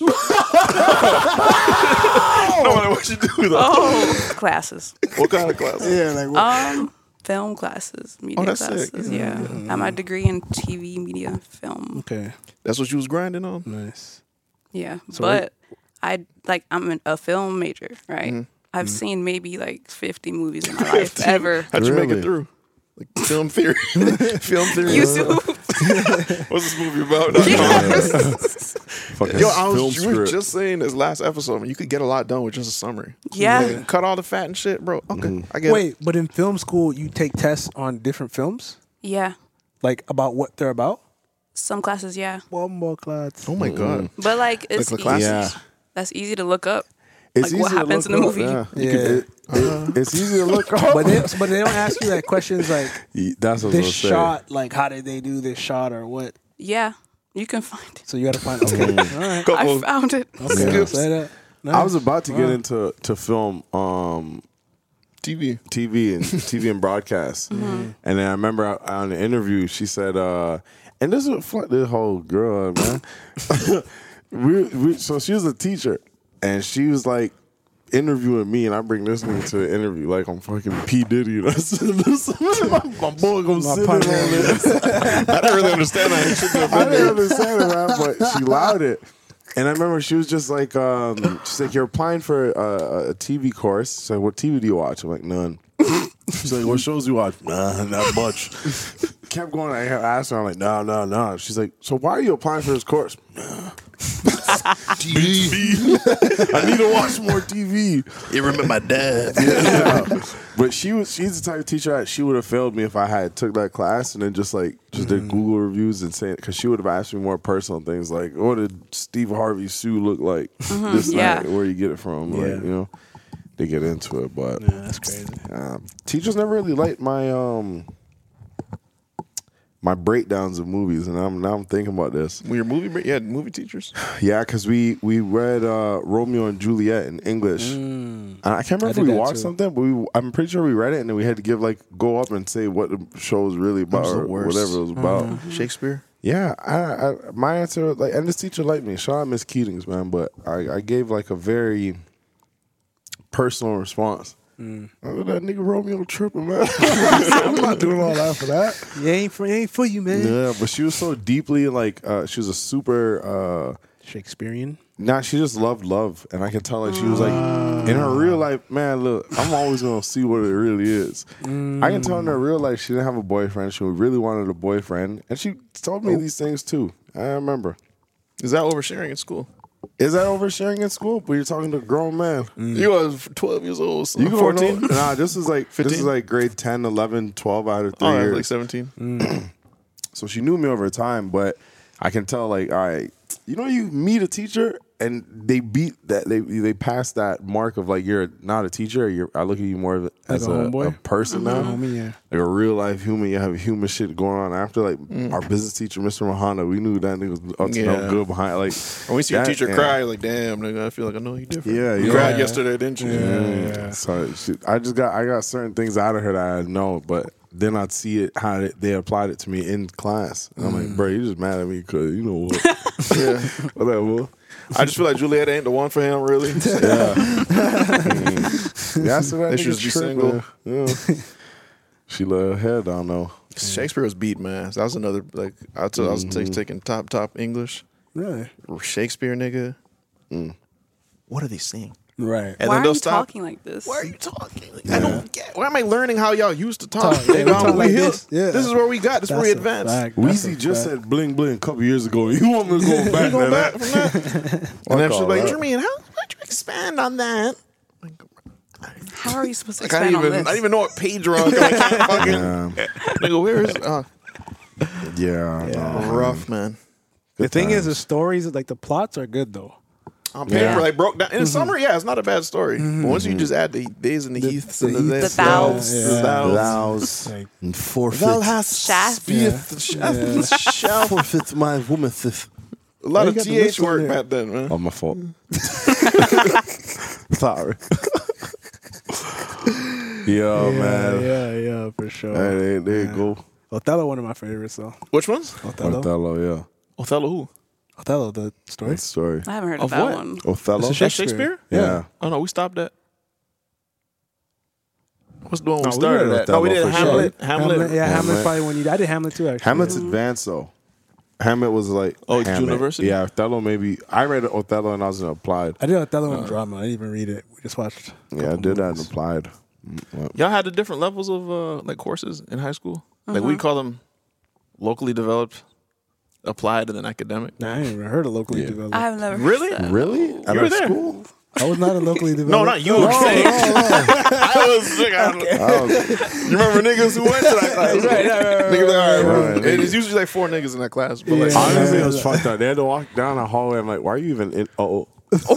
like, what you do though? Oh, classes. What kind of class? Yeah, like what? Um, film classes, media Oh, that's classes. sick. Yeah, I have my degree in T V, media, film. Okay, That's what you was grinding on. nice. Yeah, So but I like I'm an, a film major, right? Mm-hmm. I've seen maybe like fifty movies in my life ever. How'd you make Really? it through? Like film theory. Film theory. YouTube. What's this movie about? Fucking Yo, I film was, you were script. just saying this last episode, man, you could get a lot done with just a summary. Yeah. Like, cut all the fat and shit, bro. Okay, Mm-hmm. I get it. Wait, but in film school, you take tests on different films, Yeah, like about what they're about. some classes, yeah, One more class. Oh my god. but like it's the easy. classes? Yeah. That's easy to look up. It's Like, what easy to happens in look the up, movie. Yeah. Yeah. It- it- it's easy to look up. But they, but they don't ask you like questions like That's what I this was saying. shot, like how did they do this shot or what? Yeah, you can find it. So you got to find. Okay, all right. Couple I of found it. Okay, Skips. say that. Nice. I was about to get Wow. into to film um, T V. T V and T V and broadcast, and then I remember on the interview she said, uh, and this is fuck this whole girl, man. we, we, so she was a teacher, and she was like interviewing me, and I bring this nigga to the interview like I'm fucking P Diddy. That's my, my boy gonna My sit in partner. on this. I didn't really understand that. I didn't understand it, man, but she allowed it. And I remember she was just like, um, she's like, you're applying for a, a T V course. She's like, what T V do you watch? I'm like, none. She's like, what shows do you watch? Nah, not much. Kept going. I asked her, I'm like, no, no, no. She's like, so why are you applying for this course? Nah. T V. I need to watch more T V. You remember my dad? Yeah. But she was she's the type of teacher that she would have failed me if I had took that class and then just like just did Google reviews and saying because she would have asked me more personal things like what did Steve Harvey's shoe look like this yeah. night, where you get it from, like, Yeah. you know. They get into it, but Yeah, that's crazy. um, teachers never really liked my um my breakdowns of movies, and I'm now I'm thinking about this. When you're movie, yeah, movie teachers. Yeah, because we we read uh, Romeo and Juliet in English. Mm. And I can't remember I if did we that watched too. something, but we, I'm pretty sure we read it, and then we had to give like go up and say what the show was really about was the or worst. whatever it was about. Mm-hmm. Shakespeare. Yeah, I, I my answer like, and this teacher liked me. Shout out Miss Keatings, man, but I, I gave like a very personal response. Mm. Oh, that nigga Romeo tripping, man. I'm not doing all that for that. Yeah, ain't for ain't for you, man. Yeah, but she was so deeply like uh, she was a super. Uh, Shakespearean. Nah, she just loved love, and I can tell like she was like in her real life. Man, look, I'm always gonna see what it really is. I can tell in her real life she didn't have a boyfriend. She really wanted a boyfriend, and she told me these things too. I remember. Is that oversharing in school? Is that oversharing in school? But you're talking to a grown man. You was twelve years old. So You can fourteen. fourteen? Nah, this is like this fifteen? is like grade ten, eleven, twelve out of three Oh, I was years. like seventeen. So she knew me over time, but I can tell like, all right, you know, you meet a teacher and they beat that they they pass that mark of like you're not a teacher. You're I look at you more of as a a, homeboy? a person now, Homie, yeah. like a real life human. You have human shit going on after. Like our business teacher, Mister Mahana, we knew that nigga was up to no Yeah. good behind. Like When we see your that- teacher yeah. cry, like, damn, nigga, I feel like I know you different. Yeah, you yeah. cried yesterday, didn't you? Yeah. So she, I just got I got certain things out of her that I know, but then I'd see it how they, they applied it to me in class. And I'm like, bro, you just mad at me because you know what? Yeah. Whatever. I just feel like Juliet ain't the one for him, really. Yeah. Mm. Yeah, so that They should nigga's be tripping. single. Yeah. She let her hair down though. Shakespeare was beat, man. That was another, like, I, t- I was t- taking top, top English. Really? Shakespeare, nigga. Mm. What are they saying? Right. And Why then are they'll you stop. talking like this? Why are you talking? Like, I don't get. Why am I learning how y'all used to talk? Talk, yeah, Nigga, we um, talk we like here. this. Yeah. This is where we got. This is where we That's a advanced. fact. That's Weezy a just fact. said bling bling a couple years ago. You want me to go back You to go that? back from that. And then she's like, Jermaine, how would you expand on that? How are you supposed to Like, I expand didn't even, on I this? didn't even know what page we're on. 'Cause I can't fucking. Yeah. Nigga, where is? Uh, Yeah, no, rough, man. The Good thing is, the times. stories, like the plots are good though. On paper, Yeah. like broke down. In the Mhm. summer, yeah, it's not a bad story. Mhm. But once you just add the days and the, The- heaths the and the, heaths, this, The thous. the Yeah. thous. Thous Like, and forfeit. Thou hast Shaft. speeth, Yeah. shaft. Forfeit my womanthith. A lot Why of you got the T H lips on work there? back then, man. Oh, my fault. Sorry. Yo, yeah, man. yeah, yeah, for sure. Hey, there, there Yeah. you go. Othello, one of my favorites though. Which ones? Othello. Othello, yeah. Othello who? Othello, the story. Good story. I haven't heard of, Of that what? one. Othello? It's a That's Shakespeare. Shakespeare? Yeah. Oh no, we stopped at. What's the one No, we we started did at? No, we Othello did for sure. Hamlet. Hamlet. Hamlet. Yeah, Hamlet. Hamlet. Probably when you. I did Hamlet too. Actually. Hamlet's advanced, though. Hamlet was like. Oh, Hamlet. university? Yeah, Othello maybe. I read Othello and I was in Applied. I did Othello in drama. I didn't even read it. We just watched. a Yeah, I couple did that in movies. Applied. Mm, well, Y'all had the different levels of uh, like courses in high school. Like we call them locally developed, applied, and then academic. Nah, I ain't even heard of locally Yeah. developed. I have never Really? heard that. Really? At You our were there. school? I was not a locally developed. No, not you. Oh, I'm saying. oh, oh. I was. Like, I was- I was- You remember niggas who went to that class? Right, right, right, right, Niggas like, all right, bro. right, And it's usually like four niggas in that class. But like, Yeah. Honestly, it was fucked up. They had to walk down a hallway. I'm like, why are you even in? Oh,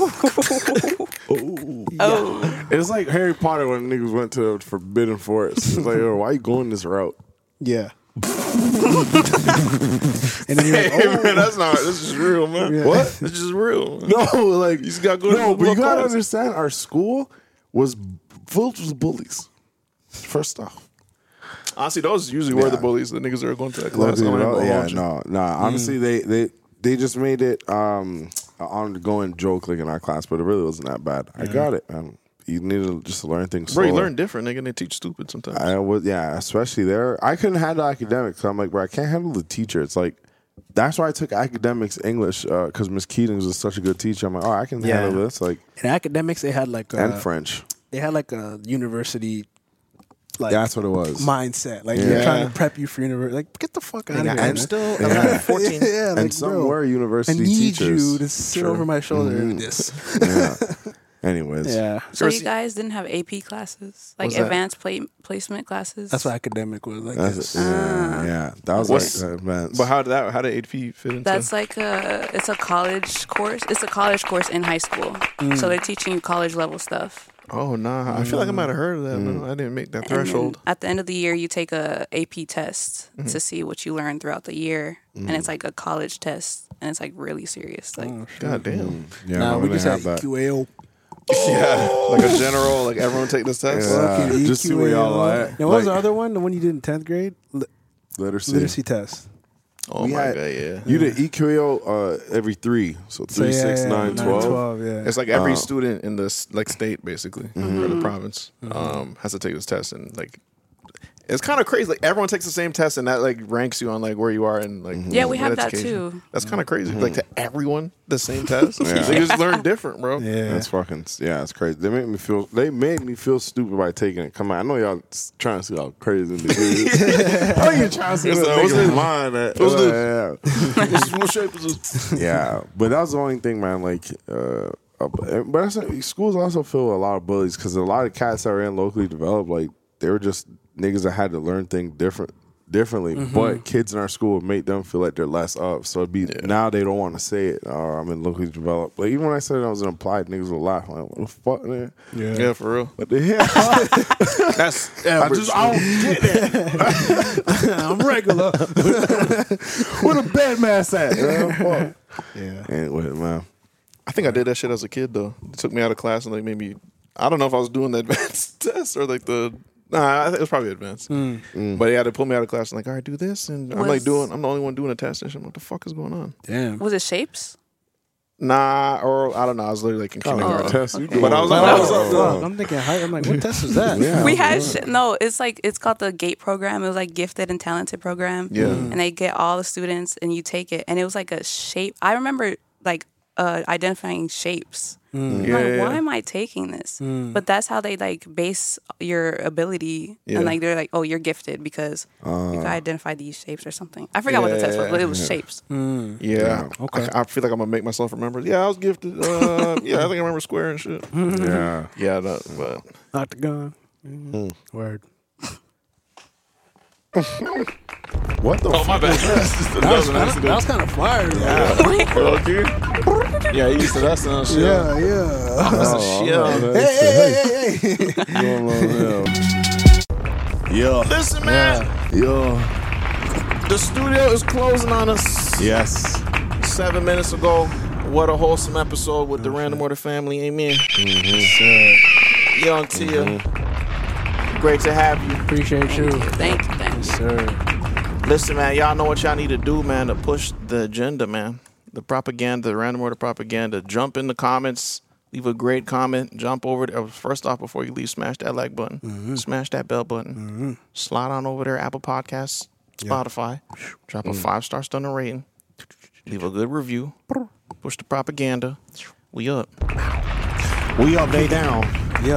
Oh, it's like Harry Potter when niggas went to the Forbidden Forest. It's like, yo, why you going this route? Yeah. And then you're like, hey, oh, man, that's not. This is real, man. Yeah. What? This is real. Man. No, like You just gotta go. no, to but you gotta class. understand. Our school was filled with bullies. First off, Honestly, those usually were the Yeah. bullies. The niggas that are going to that class. Luckily, I'm not no, gonna yeah, hold you. no, no. Honestly, they they they just made it um an ongoing joke like in our class, but it really wasn't that bad. I got it, man. You need to just learn things. Bro, you slower. learn different, nigga. And they teach stupid sometimes. I was, yeah, especially there. I couldn't handle academics. So I'm like, bro, I can't handle the teacher. It's like, that's why I took academics English because Miss Keatings was such a good teacher. I'm like, oh, I can Yeah. handle this. Like, in academics, they had like a, and French. They had like a university, like That's what it was. mindset. Like Yeah. they're trying to prep you for university. Like get the fuck out of Nigga, here. I'm man. still. Yeah. I'm not fourteen. yeah, and like, some bro, were I university need teachers. you to sit Sure. over my shoulder Mhm. and this. Yeah. Anyways. Yeah, so you guys didn't have A P classes, like What's that? advanced pla- placement classes? that's what academic was like. That's, this. yeah, yeah. That was What's- like advanced. But how did that? How did A P fit into? That's like a it's a college course. It's a college course in high school, so they're teaching you college level stuff. Oh nah, I feel like I might have heard of that. Man. I didn't make that And then threshold. at the end of the year, you take a A P test to see what you learned throughout the year, and it's like a college test, and it's like really serious. Like Oh, God damn. yeah, Nah, no, we they just have had that. Q A O. Yeah, like a general. Like everyone take this test. Yeah. Fucking just see where y'all E Q A O. at. Now, what was Like- the other one? The one you did in tenth grade? Li- Literacy. literacy test. Oh We my had- god, yeah. You did E Q A O uh, every three. So So, three, yeah, six, yeah, nine, nine, twelve. twelve, yeah. It's like every Oh. student in the s- like state basically or the province um, has to take this test, and like it's kind of crazy. Like everyone takes the same test, and that like ranks you on like where you are in like Yeah, we your have that education. too. That's kind of crazy. Like to everyone the same test. Yeah. They just learn different, bro. Yeah. That's fucking yeah, it's crazy. They make me feel they made me feel stupid by taking it. Come on, I know y'all s- trying to see how crazy this is. I know you're trying to see What's what that? What's niggas this? mind that. What's this? Yeah, What's- what shape is this? yeah. But that was the only thing, man. Like, uh, uh, but I said, schools also feel a lot of bullies because a lot of cats that were in locally developed, like they were just niggas that had to learn things different. Differently, but kids in our school would make them feel like they're less up. So it'd be now they don't want to say it. Or I'm in locally developed. Like even when I said I was in applied, niggas would laugh. Like, what the fuck, man? Yeah. Yeah, for real. What the hell? That's I average. just I don't get that. I'm regular. Where the bed mass at? Man? Fuck. Yeah. Anyway, man. I think I did that shit as a kid though. They took me out of class and like made me. I don't know if I was doing the advanced test or like the. Nah, I think it was probably advanced. Mm. But they had to pull me out of class and like, all right, do this, and I'm like Was- doing. I'm the only one doing a test and shit. What the fuck is going on? Damn. Was it shapes? Nah, or I don't know. I was literally like in kindergarten. test you okay. do. But I was like, Oh, what's up, though? fuck. I'm thinking height. I'm like, what test is that? Yeah. We had sh- no. It's like it's called the GATE program. It was like gifted and talented program. Yeah. and they get all the students and you take it, and it was like a shape. I remember like uh, identifying shapes. Mm. I'm Yeah, like, yeah. why am I taking this? Mm. But that's how they like base your ability, Yeah. and like they're like, oh, you're gifted because you Uh. can identify these shapes or something. I forgot what the test was, but it was Yeah. shapes. Mm. Yeah. Okay. I, I feel like I'm gonna make myself remember. Yeah, I was gifted. Uh, yeah, I think I remember square and shit. Yeah. Yeah, that, but Octagon. Mm. Word. What the? Oh, my fuck bad. was that? That was, kinda, that was kind of fire. though. Okay. Yeah, he used to that sound shit. Yeah, yeah. That's a Oh, shit. okay. Hey, hey, hey, hey, hey. No, no, no. Yeah. Listen, man. Yeah. The studio is closing on us. Yes. Seven minutes ago. What a wholesome episode with the Random Order family. Amen. Mm-hmm. Young Tia. Mm-hmm. Great to have you. Appreciate you. Thank you, thank you. Yes, sir. Listen, man, y'all know what y'all need to do, man, to push the agenda, man. The propaganda, the Random Order propaganda. Jump in the comments. Leave a great comment. Jump over there. First off, before you leave, smash that like button. Mm-hmm. Smash that bell button. Mm-hmm. Slide on over there, Apple Podcasts, Spotify. Drop a five-star stunner rating. Leave a good review. Push the propaganda. We up. We up, they down. Yeah.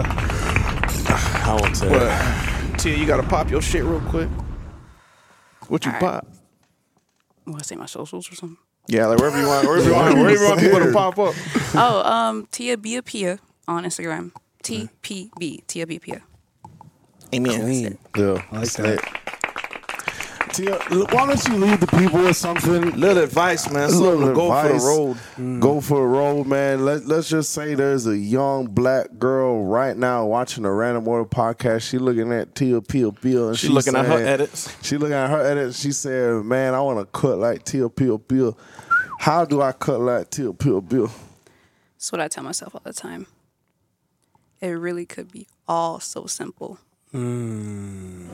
I would say. What? Tia, you got to pop your shit real quick. What you All right. pop? Want to say my socials or something? Yeah, like wherever you want, wherever you want, wherever you want people to pop up. Oh, um, Tia Bia Pia on Instagram. T P B Tia Bia Pia. Amen. Clean. Yeah. I like that. Tia, why don't you leave the people with something? Little advice, man. A little Something to go for the advice. road. Mm. Go for the road, man. Let, let's just say there's a young black girl right now watching the Random Order podcast. She looking at Tia Pia Pia. And She looking at her saying- edits. She looking at her edits. She said, man, I want to cut like Tia Pia Pia. How do I cut like Tia Pia Pia? That's what I tell myself all the time. It really could be all so simple. Mm.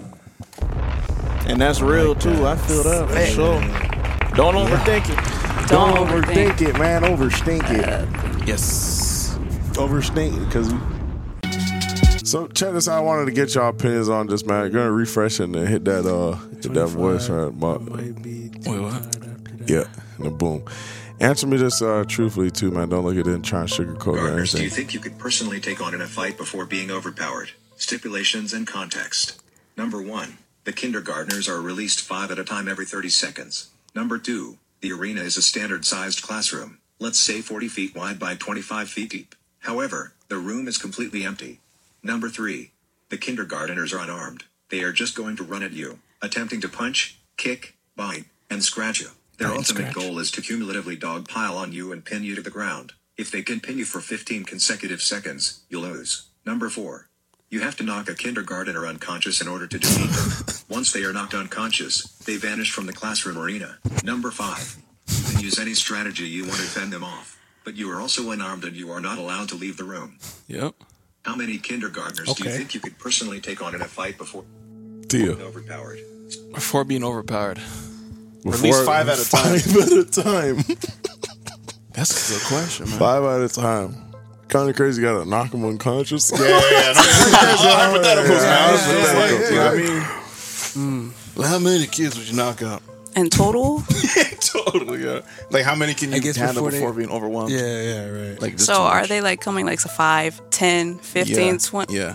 And that's real, too. I feel that for sure. Don't overthink it. Don't, Don't overthink overthink. it, man. Overstink it. Yes. Overstink it, because we... So check this out. I wanted to get y'all opinions on this, man. You're gonna refresh it and then hit that uh hit that voice right. But, Might be Wait, what? yeah, and then boom. Answer me this uh, truthfully too, man. Don't look at it and try and sugarcoat it or Gardeners, do you anything. think you could personally take on in a fight before being overpowered? Stipulations and context. Number one, the kindergartners are released five at a time every thirty seconds. Number two, the arena is a standard-sized classroom, let's say forty feet wide by twenty-five feet deep. However, the room is completely empty. Number three, the kindergartners are unarmed. They are just going to run at you, attempting to punch, kick, bite, and scratch you. Their Bite and ultimate scratch. goal is to cumulatively dogpile on you and pin you to the ground. If they can pin you for fifteen consecutive seconds, you lose. Number four, you have to knock a kindergartner unconscious in order to defeat them. Once they are knocked unconscious, they vanish from the classroom arena. Number five, you can use any strategy you want to fend them off, but you are also unarmed and you are not allowed to leave the room. Yep. How many kindergartners do you Okay. think you could personally take on in a fight before Tia. being overpowered? Before being overpowered. Before, At least five at a time. Five at a time. That's a good question, man. Five at a time. Kind of crazy. Got to knock them unconscious. Yeah, yeah, yeah. Hypotheticals, man. Hypotheticals, You know what I yeah. mean? Well, how many kids would you knock out? In total? Totally, yeah. Like, how many can I you guess handle before before, they- being overwhelmed? Yeah, yeah, right. Like, just So too are much. they like coming like five, ten, fifteen, yeah. twenty? Yeah.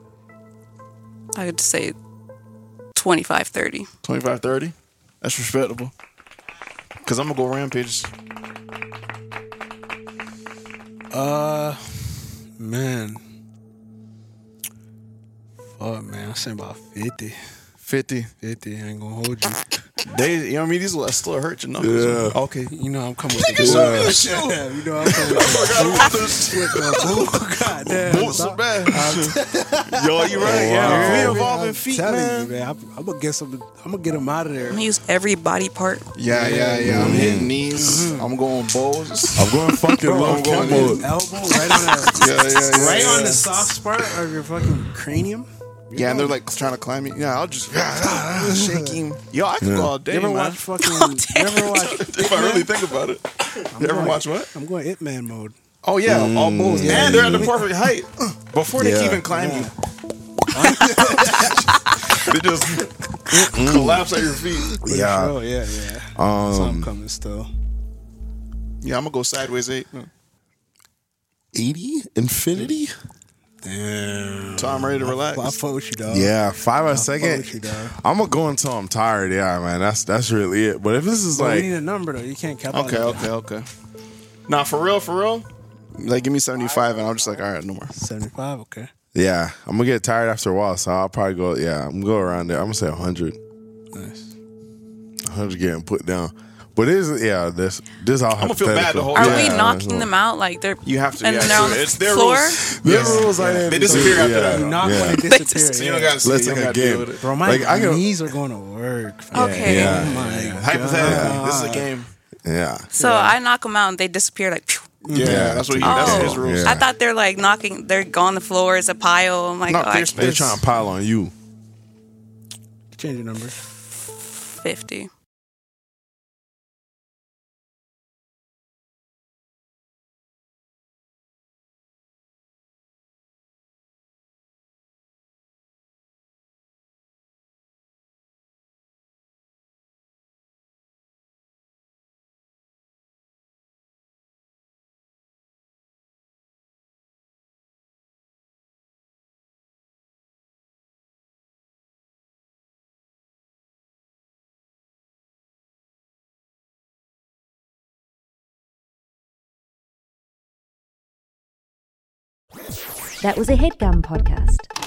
I would say twenty-five, thirty. twenty-five, thirty? That's respectable. Because I'm going to go rampage. Uh, man. Fuck, man. I'm saying about fifty. fifty. fifty. I ain't gonna hold you. They, you know what I mean? These will still hurt your knuckles. Yeah. man. Okay, you know I'm coming with Nigga, the show me boot. the shoe. Yeah, you know I'm coming with the boot. With the boot. God damn. Boots are bad. Yo, you right. Yeah. Yeah, We man, involving I'm feet, telling man. you, man. I'm, I'm gonna get some. I'm gonna get them out of there. I'm gonna use every body part. Yeah, yeah, yeah. I'm hitting knees. I'm going bows. I'm going fucking Bro, low I'm going camo. in. Elbow right on the Yeah, yeah, yeah. right yeah. on the soft spot of your fucking cranium. Yeah, and they're like trying to climb me. Yeah, I'll just shake him. Yo, I could go all day, You ever man. watch fucking? You ever watch? If I really think about it. You ever going- watch what? I'm going It Man mode. Oh, yeah, all bulls. Yeah. And they're at the perfect height. Before they Yeah. can even climb you. They just collapse at your feet. For Yeah. sure, yeah, yeah. Um, Something coming still. Yeah, I'm gonna go sideways eight. eighty Infinity. Damn. So I'm ready to relax. I fuck with you, dog. Yeah, five a I second. fuck with you, dog. I'm gonna go until I'm tired. Yeah, man. That's that's really it. But if this is But like, we need a number though. You can't cap. Okay, out okay, okay. Nah, for real, for real. Like, give me seventy-five, and I'm just like, all right, no more. seventy-five. Okay. yeah, I'm gonna get tired after a while, so I'll probably go. Yeah, I'm gonna go around there. I'm gonna say one hundred. Nice. one hundred getting put down. But it is, yeah, this this all I'm gonna feel bad the whole Are time. we Yeah, knocking them out like they're You have to. and yeah, they're on the it's their floor? rules. Their Yes. rules are They disappear after that. You knock Yeah. when they disappear. So you yeah. don't gotta see Let's it. You take don't a gotta deal game. with it. Bro, my Like, I can- knees are going to work. fam. Okay. Yeah. Oh my Yeah. God. Hypothetically, this is a game. Yeah. So I knock them out and they disappear like. Phew. Yeah, Yeah. that's what he. Oh, That's his rules. Yeah. I thought they're like knocking. They're on the floor as a pile. I'm like, No, oh, I- there's- They're trying to pile on you. Change your number. fifty. That was a HeadGum podcast.